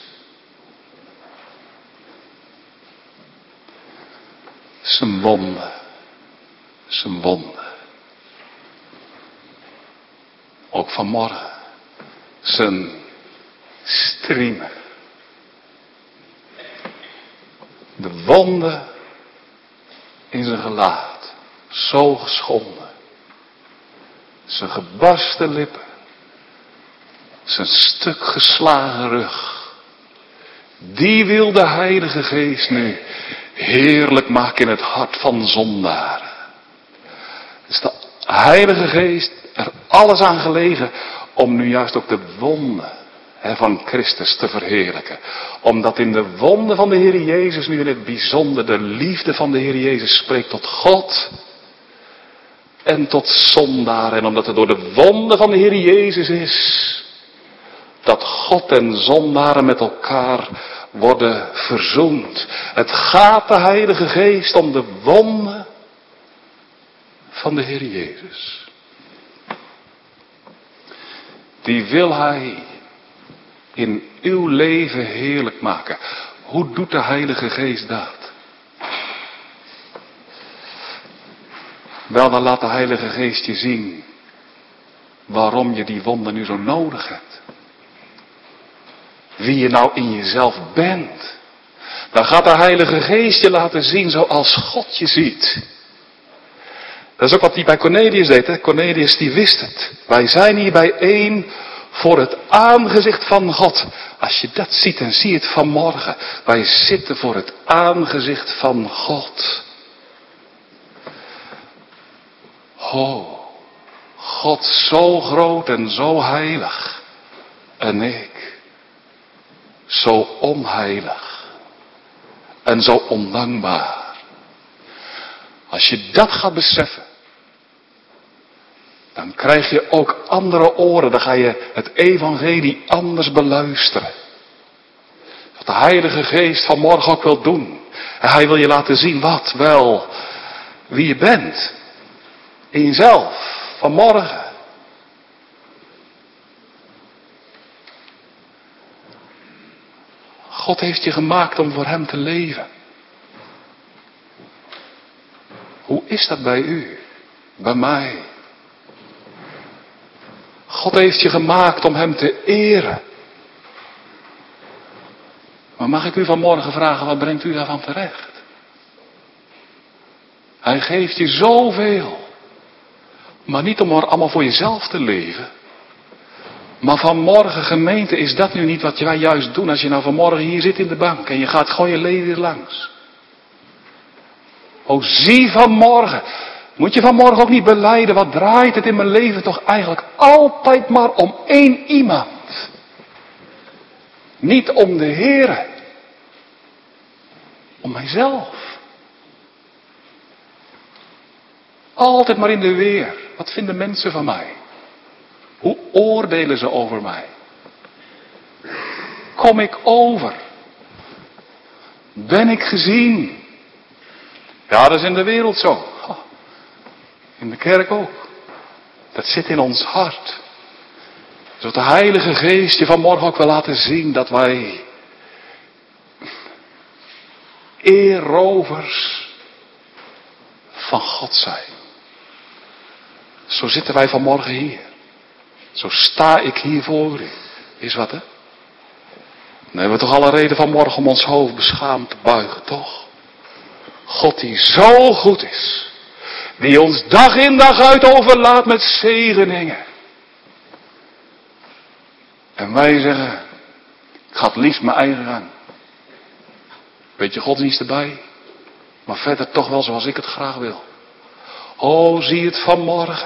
Zijn wonden. Zijn wonden. Ook vanmorgen. Zijn striemen. De wonden in zijn gelaat. Zo geschonden. Zijn gebarsten lippen. Zijn stuk geslagen rug. Die wil de Heilige Geest nu heerlijk maken in het hart van zondaren. Dus de Heilige Geest er alles aan gelegen om nu juist ook de wonden hè, van Christus te verheerlijken. Omdat in de wonden van de Heer Jezus nu in het bijzonder de liefde van de Heer Jezus spreekt tot God en tot zondaar. En omdat het door de wonden van de Heer Jezus is dat God en zondaren met elkaar worden verzoend. Het gaat de Heilige Geest om de wonden van de Heer Jezus. Die wil Hij in uw leven heerlijk maken. Hoe doet de Heilige Geest dat? Wel, dan laat de Heilige Geest je zien waarom je die wonden nu zo nodig hebt. Wie je nou in jezelf bent. Dan gaat de Heilige Geest je laten zien zoals God je ziet. Dat is ook wat hij bij Cornelius deed. Hè? Cornelius die wist het. Wij zijn hier bijeen voor het aangezicht van God. Als je dat ziet en zie het vanmorgen. Wij zitten voor het aangezicht van God. Oh, God zo groot en zo heilig. En ik zo onheilig. En zo ondankbaar. Als je dat gaat beseffen. Dan krijg je ook andere oren. Dan ga je het evangelie anders beluisteren. Wat de Heilige Geest vanmorgen ook wil doen. En hij wil je laten zien wat wel. Wie je bent. In jezelf. Vanmorgen. God heeft je gemaakt om voor hem te leven. Hoe is dat bij u? Bij mij? God heeft je gemaakt om hem te eren. Maar mag ik u vanmorgen vragen, wat brengt u daarvan terecht? Hij geeft je zoveel. Maar niet om er allemaal voor jezelf te leven. Maar vanmorgen, gemeente, is dat nu niet wat wij juist doen als je nou vanmorgen hier zit in de bank en je gaat gewoon je leven weer langs. O, zie vanmorgen. Moet je vanmorgen ook niet belijden, wat draait het in mijn leven toch eigenlijk altijd maar om één iemand. Niet om de Heere. Om mijzelf. Altijd maar in de weer. Wat vinden mensen van mij? Hoe oordelen ze over mij? Kom ik over? Ben ik gezien? Ja, dat is in de wereld zo. In de kerk ook. Dat zit in ons hart. Zodat de Heilige Geest je vanmorgen ook wil laten zien dat wij eerrovers van God zijn. Zo zitten wij vanmorgen hier. Zo sta ik hier voor u. Is wat, hè? Dan hebben we toch alle reden vanmorgen om ons hoofd beschaamd te buigen, toch? God die zo goed is. Die ons dag in dag uit overlaat met zegeningen. En wij zeggen, ik ga het liefst mijn eigen gang. Beetje godsdienst erbij. Maar verder toch wel zoals ik het graag wil. O, zie het vanmorgen.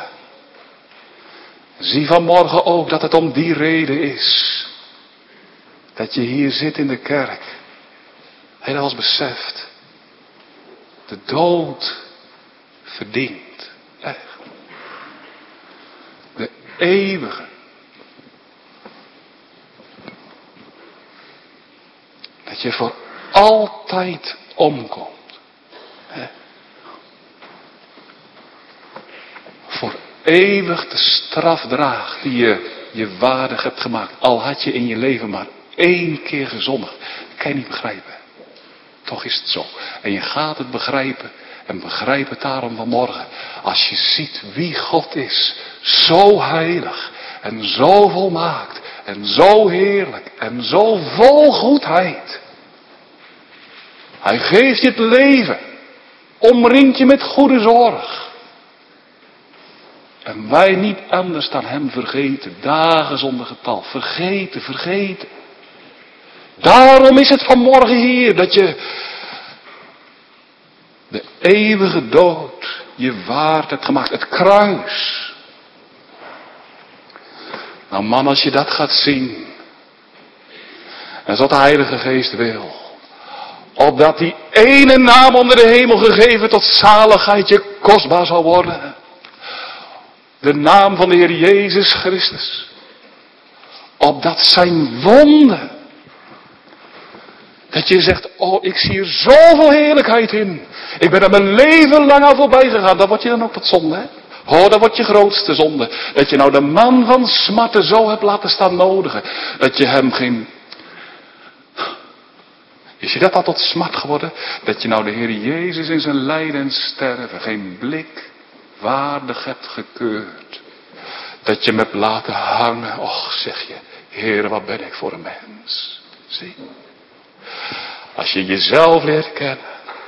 Zie vanmorgen ook dat het om die reden is. Dat je hier zit in de kerk. Heel als beseft. De dood verdient. Echt. De eeuwige. Dat je voor altijd omkomt. He. Voor eeuwig de straf draagt die je je waardig hebt gemaakt. Al had je in je leven maar één keer gezondigd. Dat kan je niet begrijpen. Toch is het zo. En je gaat het begrijpen. En begrijp het daarom vanmorgen. Als je ziet wie God is. Zo heilig. En zo volmaakt. En zo heerlijk. En zo vol goedheid. Hij geeft je het leven. Omringt je met goede zorg. En wij niet anders dan hem vergeten. Dagen zonder getal. Vergeten, vergeten. Daarom is het vanmorgen hier dat je de eeuwige dood je waard hebt gemaakt. Het kruis. Nou man, als je dat gaat zien. En zo de Heilige Geest wil. Opdat die ene naam onder de hemel gegeven tot zaligheid je kostbaar zal worden. De naam van de Heer Jezus Christus. Opdat zijn wonden. Dat je zegt, oh ik zie er zoveel heerlijkheid in. Ik ben er mijn leven lang al voorbij gegaan. Dat wordt je dan ook tot zonde, hè? Oh, dat wordt je grootste zonde. Dat je nou de man van smarten zo hebt laten staan nodigen. Dat je hem geen... Is je dat al tot smart geworden? Dat je nou de Heer Jezus in zijn lijden en sterven geen blik waardig hebt gekeurd. Dat je hem hebt laten hangen. Och, zeg je, Heer, wat ben ik voor een mens. Zie. Als je jezelf leert kennen.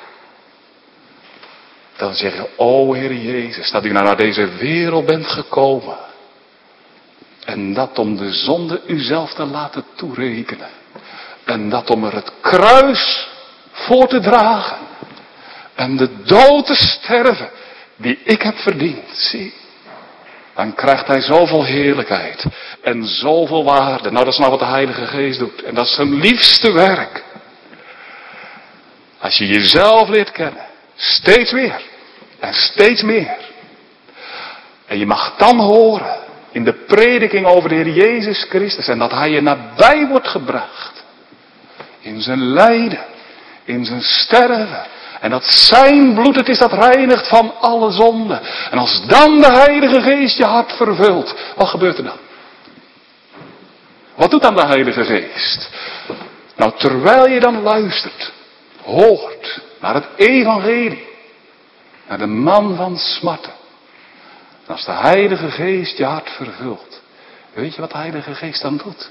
Dan zeg je, o Heer Jezus, dat u nou naar deze wereld bent gekomen. En dat om de zonde uzelf te laten toerekenen. En dat om er het kruis voor te dragen. En de dood te sterven die ik heb verdiend. Zie. Dan krijgt hij zoveel heerlijkheid. En zoveel waarde. Nou, dat is nou wat de Heilige Geest doet. En dat is zijn liefste werk. Als je jezelf leert kennen. Steeds meer. En steeds meer. En je mag dan horen. In de prediking over de Heer Jezus Christus. En dat hij je nabij wordt gebracht. In zijn lijden. In zijn sterven. En dat zijn bloed het is dat reinigt van alle zonde. En als dan de Heilige Geest je hart vervult. Wat gebeurt er dan? Wat doet dan de Heilige Geest? Nou, terwijl je dan luistert. Hoort. Naar het evangelie. Naar de man van smarten. En als de Heilige Geest je hart vervult. Weet je wat de Heilige Geest dan doet?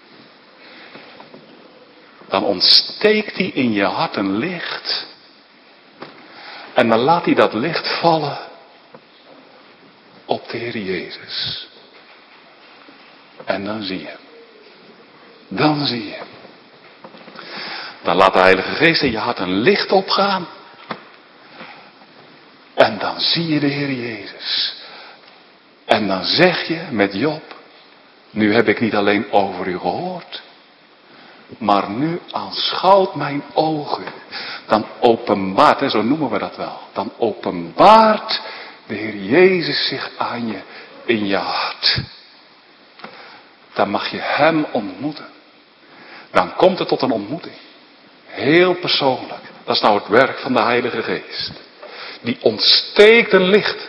Dan ontsteekt hij in je hart een licht. En dan laat hij dat licht vallen op de Heer Jezus. En dan zie je hem. Dan zie je hem. Dan laat de Heilige Geest in je hart een licht opgaan. En dan zie je de Heer Jezus. En dan zeg je met Job. Nu heb ik niet alleen over u gehoord. Maar nu aanschouwt mijn ogen. Dan openbaart, hè, zo noemen we dat wel. Dan openbaart de Heer Jezus zich aan je in je hart. Dan mag je hem ontmoeten. Dan komt het tot een ontmoeting. Heel persoonlijk. Dat is nou het werk van de Heilige Geest. Die ontsteekt een licht.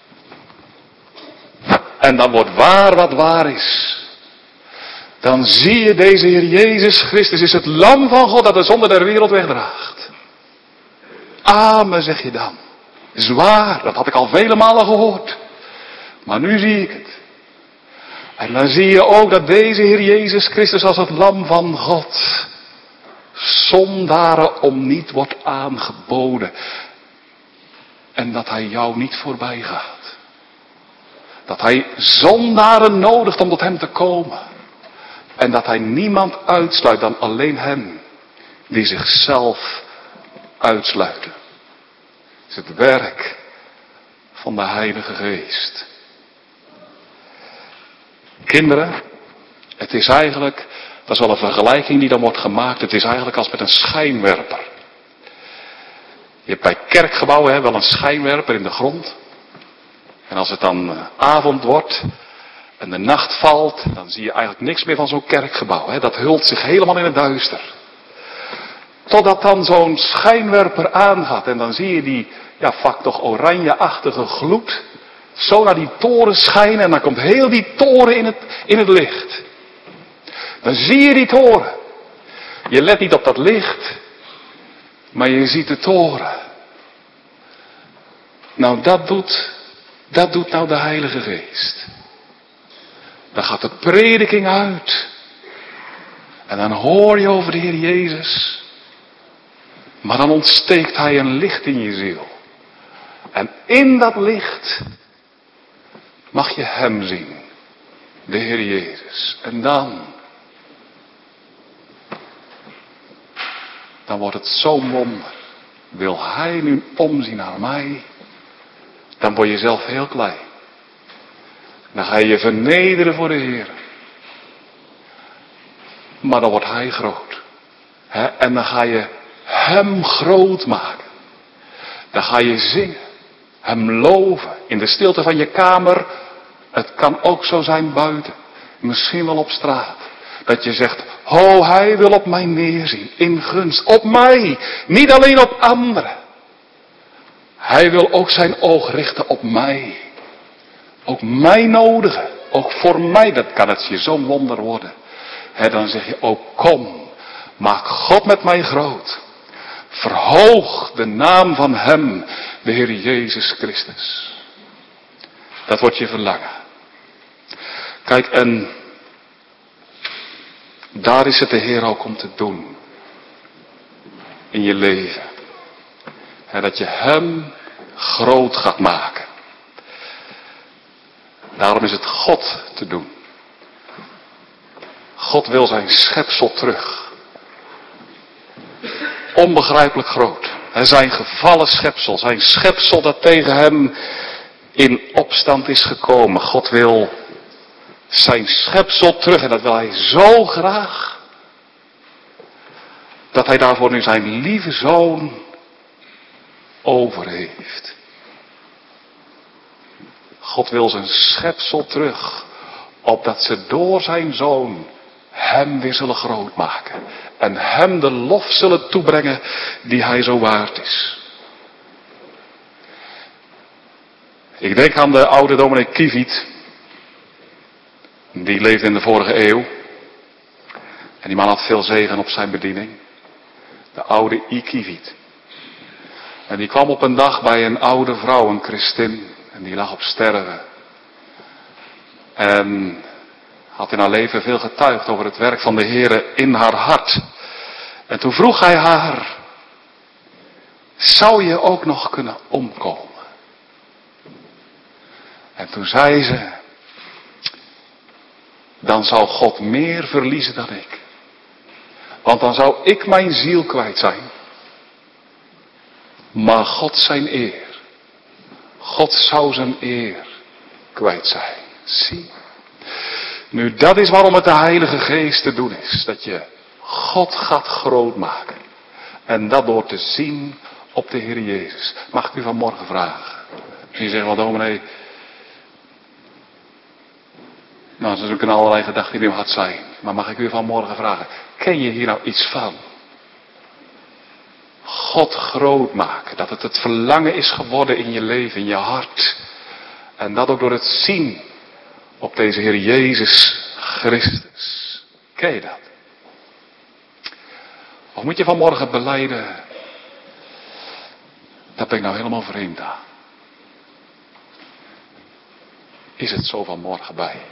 En dan wordt waar wat waar is. Dan zie je deze Heer Jezus Christus is het lam van God dat de zonde der wereld wegdraagt. Amen, zeg je dan. Zwaar, dat had ik al vele malen gehoord. Maar nu zie ik het. En dan zie je ook dat deze Heer Jezus Christus als het lam van God zondaren om niet wordt aangeboden. En dat hij jou niet voorbij gaat. Dat hij zondaren nodigt om tot hem te komen. En dat hij niemand uitsluit dan alleen hen die zichzelf uitsluiten. Het is het werk van de Heilige Geest. Kinderen, het is eigenlijk, dat is wel een vergelijking die dan wordt gemaakt, het is eigenlijk als met een schijnwerper. Je hebt bij kerkgebouwen hè, wel een schijnwerper in de grond. En als het dan avond wordt en de nacht valt, dan zie je eigenlijk niks meer van zo'n kerkgebouw. Hè. Dat hult zich helemaal in het duister. Totdat dan zo'n schijnwerper aangaat en dan zie je die, ja vaak toch oranjeachtige gloed, zo naar die toren schijnen en dan komt heel die toren in het, in het licht. Dan zie je die toren. Je let niet op dat licht, maar je ziet de toren. Nou dat doet, dat doet nou de Heilige Geest. Dan gaat de prediking uit. En dan hoor je over de Heer Jezus. Maar dan ontsteekt hij een licht in je ziel. En in dat licht mag je hem zien. De Heer Jezus. En dan. Dan wordt het zo'n wonder. Wil hij nu omzien naar mij? Dan word je zelf heel klein. Dan ga je je vernederen voor de Heer. Maar dan wordt hij groot. He, en dan ga je hem groot maken. Dan ga je zingen. Hem loven. In de stilte van je kamer. Het kan ook zo zijn buiten. Misschien wel op straat. Dat je zegt, ho, hij wil op mij neerzien. In gunst. Op mij. Niet alleen op anderen. Hij wil ook zijn oog richten op mij. Ook mij nodigen. Ook voor mij. Dat kan het je zo'n wonder worden. He, dan zeg je, oh kom. Maak God met mij groot. Verhoog de naam van hem. De Heer Jezus Christus. Dat wordt je verlangen. Kijk, en daar is het de Heer ook om te doen. In je leven. He, dat je hem groot gaat maken. Daarom is het God te doen. God wil zijn schepsel terug. Onbegrijpelijk groot. He, zijn gevallen schepsel. Zijn schepsel dat tegen hem in opstand is gekomen. God wil zijn schepsel terug. En dat wil hij zo graag. Dat hij daarvoor nu zijn lieve zoon over heeft. God wil zijn schepsel terug. Opdat ze door zijn zoon hem weer zullen groot maken. En hem de lof zullen toebrengen die hij zo waard is. Ik denk aan de oude dominee Kieviet. Die leefde in de vorige eeuw. En die man had veel zegen op zijn bediening. De oude I. Kieviet. En die kwam op een dag bij een oude vrouw, een christin. En die lag op sterven. En had in haar leven veel getuigd over het werk van de Heere in haar hart. En toen vroeg hij haar, zou je ook nog kunnen omkomen? En toen zei ze, dan zou God meer verliezen dan ik. Want dan zou ik mijn ziel kwijt zijn. Maar God zijn eer. God zou zijn eer kwijt zijn. Zie. Nu dat is waarom het de Heilige Geest te doen is. Dat je God gaat groot maken. En dat door te zien op de Heer Jezus. Mag ik u vanmorgen vragen. Misschien zeggen wel dominee. Nou, dat is natuurlijk een allerlei gedachten die in uw hart zijn. Maar mag ik u vanmorgen vragen. Ken je hier nou iets van? God groot maken. Dat het het verlangen is geworden in je leven, in je hart. En dat ook door het zien op deze Heer Jezus Christus. Ken je dat? Of moet je vanmorgen belijden, dat ben ik nou helemaal vreemd aan. Is het zo vanmorgen bij je?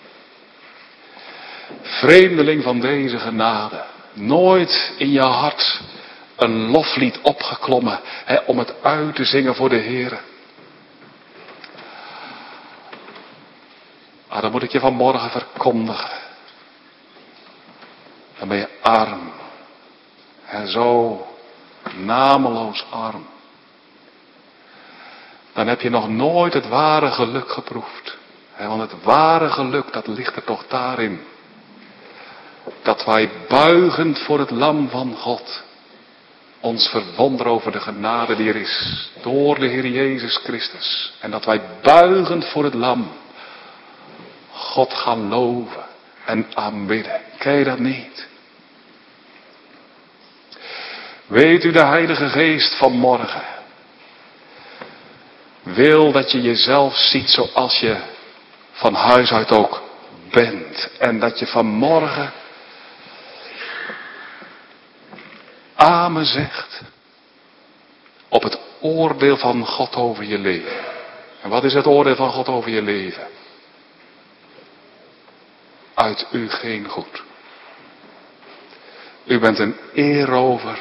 Vreemdeling van deze genade. Nooit in je hart een loflied opgeklommen. Hè, om het uit te zingen voor de Heer. Ah, dan moet ik je vanmorgen verkondigen. Dan ben je arm. En zo nameloos arm. Dan heb je nog nooit het ware geluk geproefd. Hè, want het ware geluk, dat ligt er toch daarin. Dat wij buigend voor het lam van God ons verwonderen over de genade die er is. Door de Heer Jezus Christus. En dat wij buigend voor het lam God gaan loven en aanbidden. Ken je dat niet? Weet u, de Heilige Geest vanmorgen wil dat je jezelf ziet zoals je van huis uit ook bent. En dat je vanmorgen amen zegt op het oordeel van God over je leven. En wat is het oordeel van God over je leven? Uit u geen goed. U bent een erover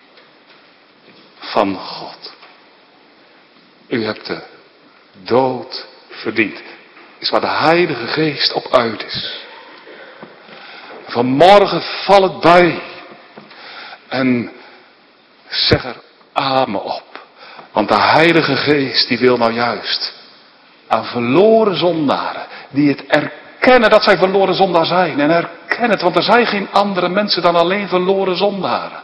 van God. U hebt de dood verdiend. Is waar de Heilige Geest op uit is. Vanmorgen val het bij. En zeg er amen op. Want de Heilige Geest die wil nou juist aan verloren zondaren. Die het erkennen dat zij verloren zondaar zijn. En erkennen herken het, want er zijn geen andere mensen dan alleen verloren zondaren.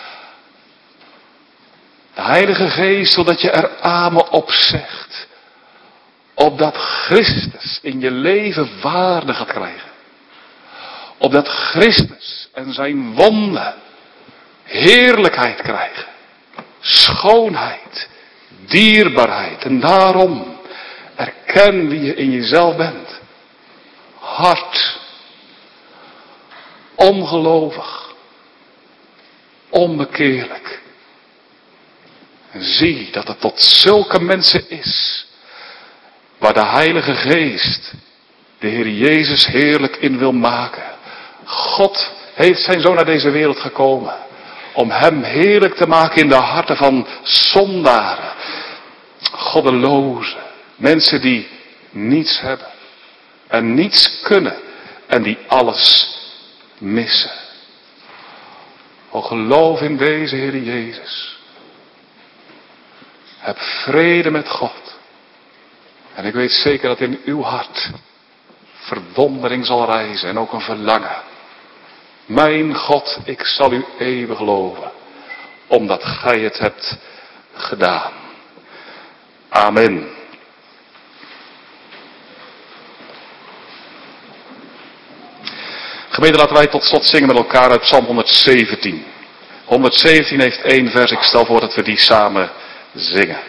De Heilige Geest, zodat je er amen op zegt. Opdat Christus in je leven waarde gaat krijgen. Opdat Christus en zijn wonden heerlijkheid krijgen. Schoonheid, dierbaarheid. En daarom erken wie je in jezelf bent. Hard, ongelovig, onbekeerlijk. En zie dat het tot zulke mensen is, waar de Heilige Geest de Heer Jezus heerlijk in wil maken. God heeft zijn Zoon naar deze wereld gekomen, om hem heerlijk te maken in de harten van zondaren, goddelozen, mensen die niets hebben en niets kunnen en die alles missen. O, geloof in deze Heer Jezus. Heb vrede met God. En ik weet zeker dat in uw hart verwondering zal rijzen en ook een verlangen. Mijn God, ik zal u eeuwig loven, omdat gij het hebt gedaan. Amen. Gemeente, laten wij tot slot zingen met elkaar uit Psalm honderdzeventien. honderdzeventien heeft één vers, ik stel voor dat we die samen zingen.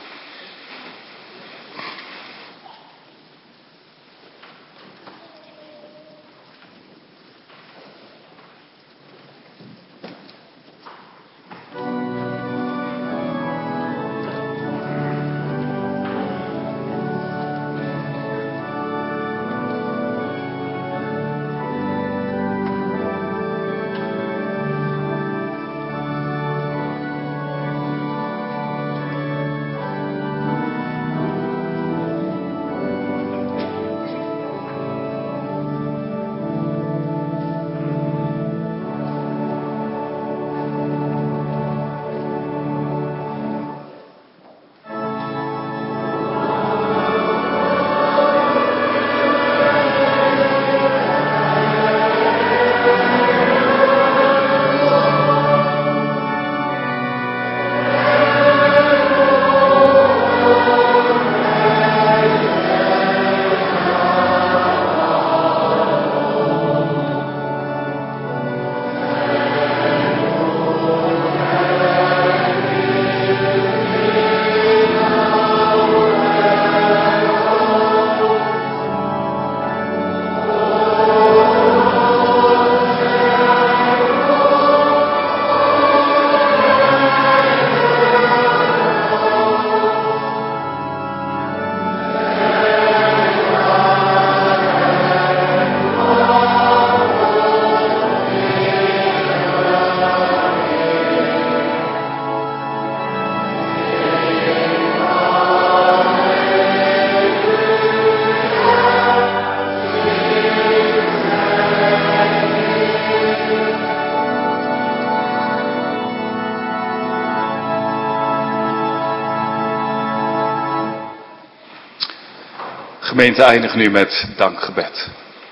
Gemeente, eindig nu met dankgebed.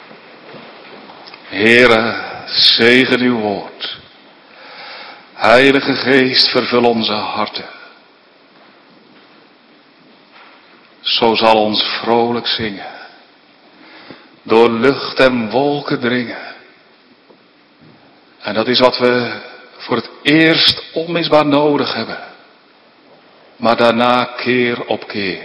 Heere, zegen uw woord. Heilige Geest, vervul onze harten. Zo zal ons vrolijk zingen. Door lucht en wolken dringen. En dat is wat we voor het eerst onmisbaar nodig hebben. Maar daarna keer op keer.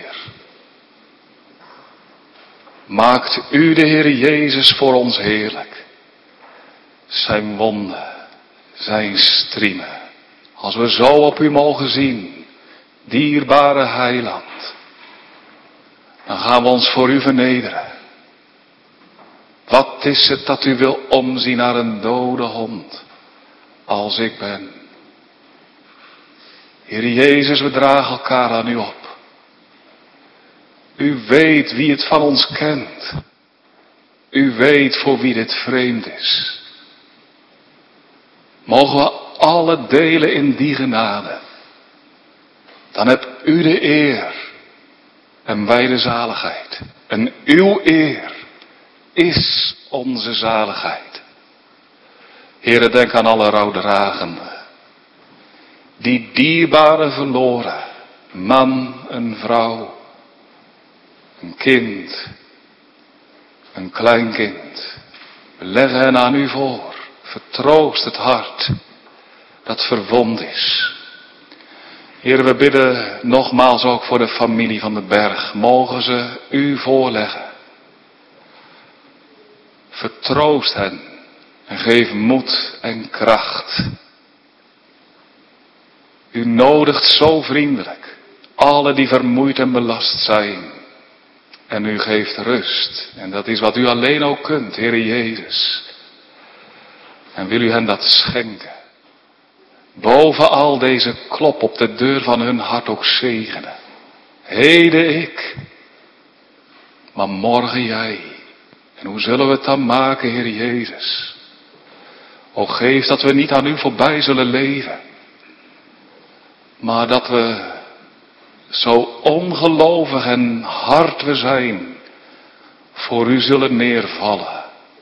Maakt u de Heer Jezus voor ons heerlijk. Zijn wonden, zijn striemen. Als we zo op u mogen zien, dierbare heiland. Dan gaan we ons voor u vernederen. Wat is het dat u wil omzien naar een dode hond, als ik ben. Heer Jezus, we dragen elkaar aan u op. U weet wie het van ons kent. U weet voor wie dit vreemd is. Mogen we alle delen in die genade. Dan hebt u de eer en wij de zaligheid. En uw eer is onze zaligheid. Heere, denk aan alle rouwdragenden. Die dierbare verloren. Man, een vrouw. Een kind. Een kleinkind. We leggen hen aan u voor. Vertroost het hart dat verwond is. Heer, we bidden nogmaals ook voor de familie van de berg. Mogen ze u voorleggen. Vertroost hen en geef moed en kracht. U nodigt zo vriendelijk alle die vermoeid en belast zijn. En u geeft rust. En dat is wat u alleen ook kunt, Heere Jezus. En wil u hen dat schenken. Boven al deze klop op de deur van hun hart ook zegenen. Heden ik, maar morgen jij. En hoe zullen we het dan maken, Heer Jezus? O geef dat we niet aan u voorbij zullen leven. Maar dat we zo ongelovig en hard we zijn, voor u zullen neervallen.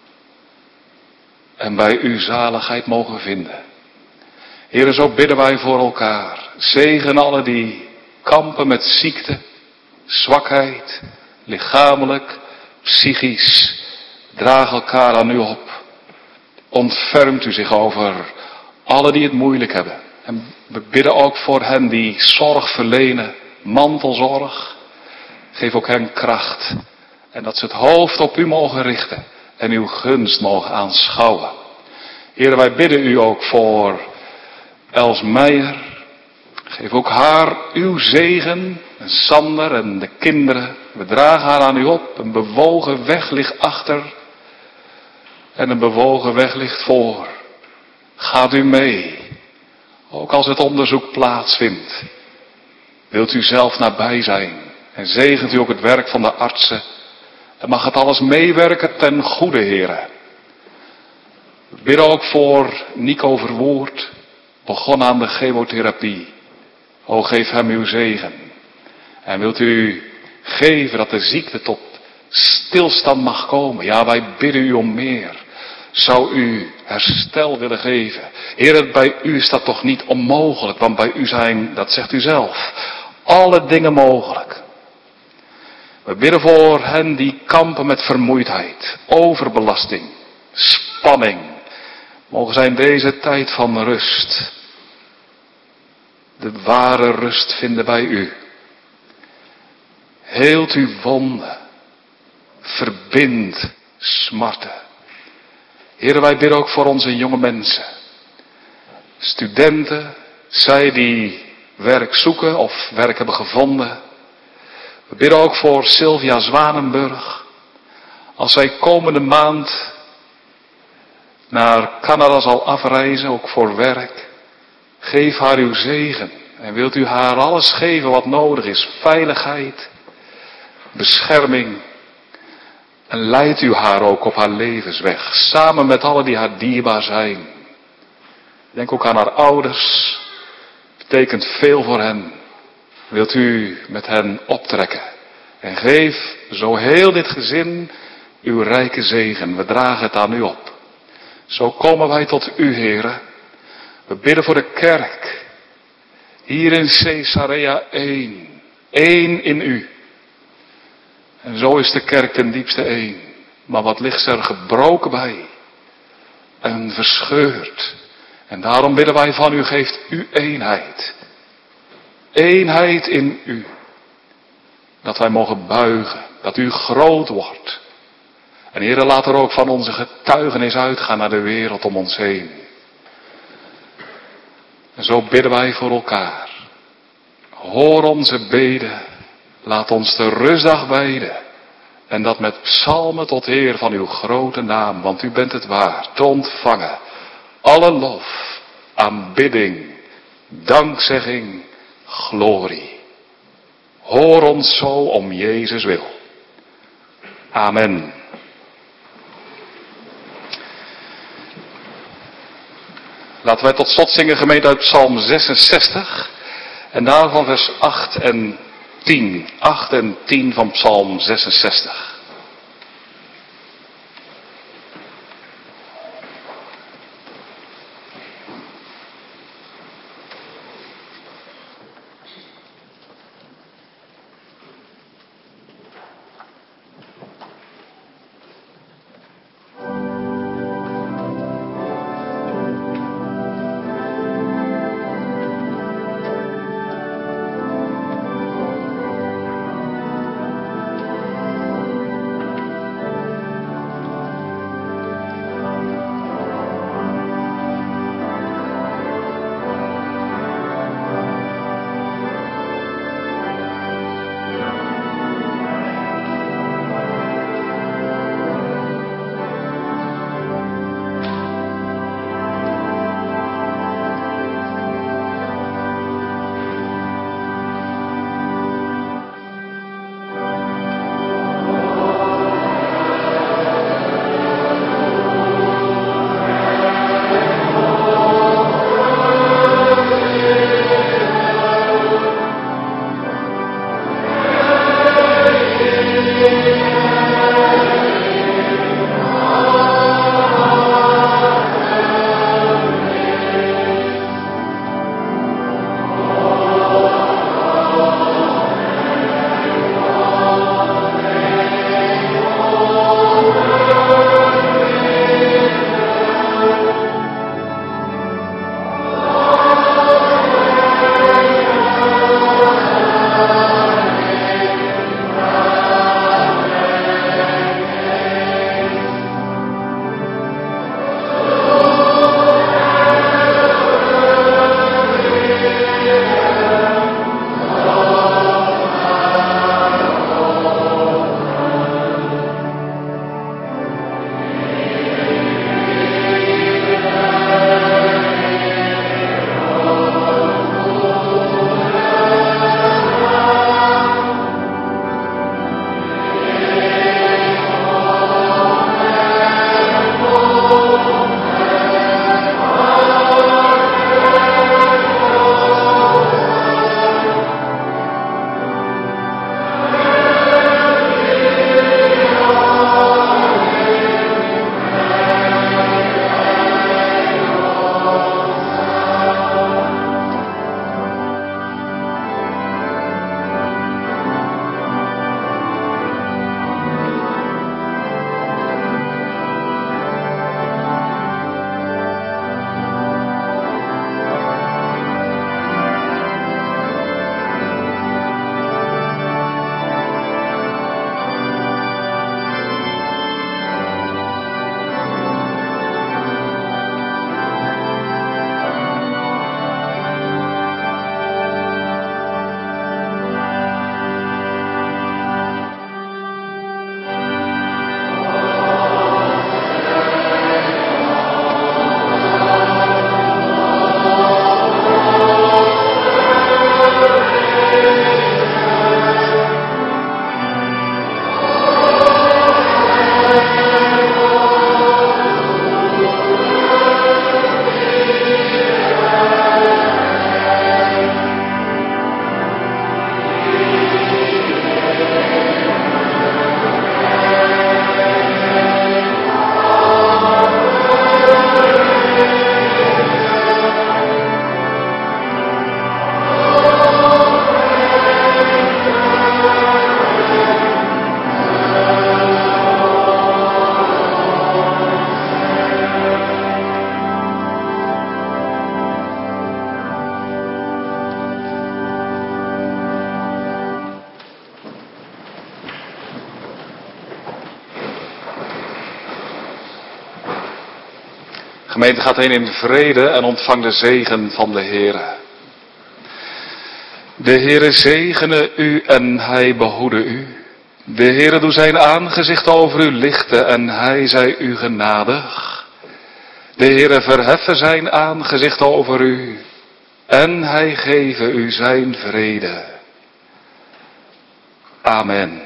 En bij u zaligheid mogen vinden. Heere, zo bidden wij voor elkaar. Zegen alle die kampen met ziekte, zwakheid, lichamelijk, psychisch. Draag elkaar aan u op. Ontfermt u zich over alle die het moeilijk hebben. En we bidden ook voor hen die zorg verlenen, mantelzorg. Geef ook hen kracht. En dat ze het hoofd op u mogen richten en uw gunst mogen aanschouwen. Heere, wij bidden u ook voor Els Meijer. Geef ook haar uw zegen. En Sander en de kinderen. We dragen haar aan u op. Een bewogen weg ligt achter. En een bewogen weg ligt voor. Gaat u mee. Ook als het onderzoek plaatsvindt. Wilt u zelf nabij zijn. En zegent u ook het werk van de artsen. En mag het alles meewerken ten goede, Heere. We bidden ook voor Nico Verwoerd. Begonnen aan de chemotherapie. O, geef hem uw zegen. En wilt u geven dat de ziekte tot stilstand mag komen. Ja, wij bidden u om meer. Zou u herstel willen geven. Heer, bij u is dat toch niet onmogelijk. Want bij u zijn, dat zegt u zelf, alle dingen mogelijk. We bidden voor hen die kampen met vermoeidheid, overbelasting, spanning. Mogen zij in deze tijd van rust de ware rust vinden bij u. Heelt uw wonden. Verbind smarten. Heere, wij bidden ook voor onze jonge mensen. Studenten, zij die werk zoeken of werk hebben gevonden. We bidden ook voor Sylvia Zwanenburg. Als zij komende maand naar Canada zal afreizen, ook voor werk. Geef haar uw zegen. En wilt u haar alles geven wat nodig is. Veiligheid, bescherming. En leidt u haar ook op haar levensweg. Samen met allen die haar dierbaar zijn. Denk ook aan haar ouders. Betekent veel voor hen. Wilt u met hen optrekken. En geef zo heel dit gezin uw rijke zegen. We dragen het aan u op. Zo komen wij tot u, Heere. We bidden voor de kerk. Hier in Caesarea één. Eén in u. En zo is de kerk ten diepste één. Maar wat ligt er gebroken bij. En verscheurd. En daarom bidden wij van u, geeft u eenheid. Eenheid in u. Dat wij mogen buigen. Dat u groot wordt. En Heere, laat er ook van onze getuigenis uitgaan naar de wereld om ons heen. En zo bidden wij voor elkaar. Hoor onze beden. Laat ons de rustdag wijden. En dat met psalmen tot Heer van uw grote naam. Want u bent het waard te ontvangen. Alle lof, aanbidding, dankzegging, glorie. Hoor ons zo om Jezus wil. Amen. Laten wij tot slot zingen, gemeente, uit Psalm zesenzestig. En daarvan vers acht en tien. acht en tien van Psalm zesenzestig. Gemeente gaat heen in vrede en ontvang de zegen van de Heere. De Heere zegene u en hij behoede u. De Heere doe zijn aangezicht over u lichten en hij zij u genadig. De Heere verheffen zijn aangezicht over u en hij geven u zijn vrede. Amen.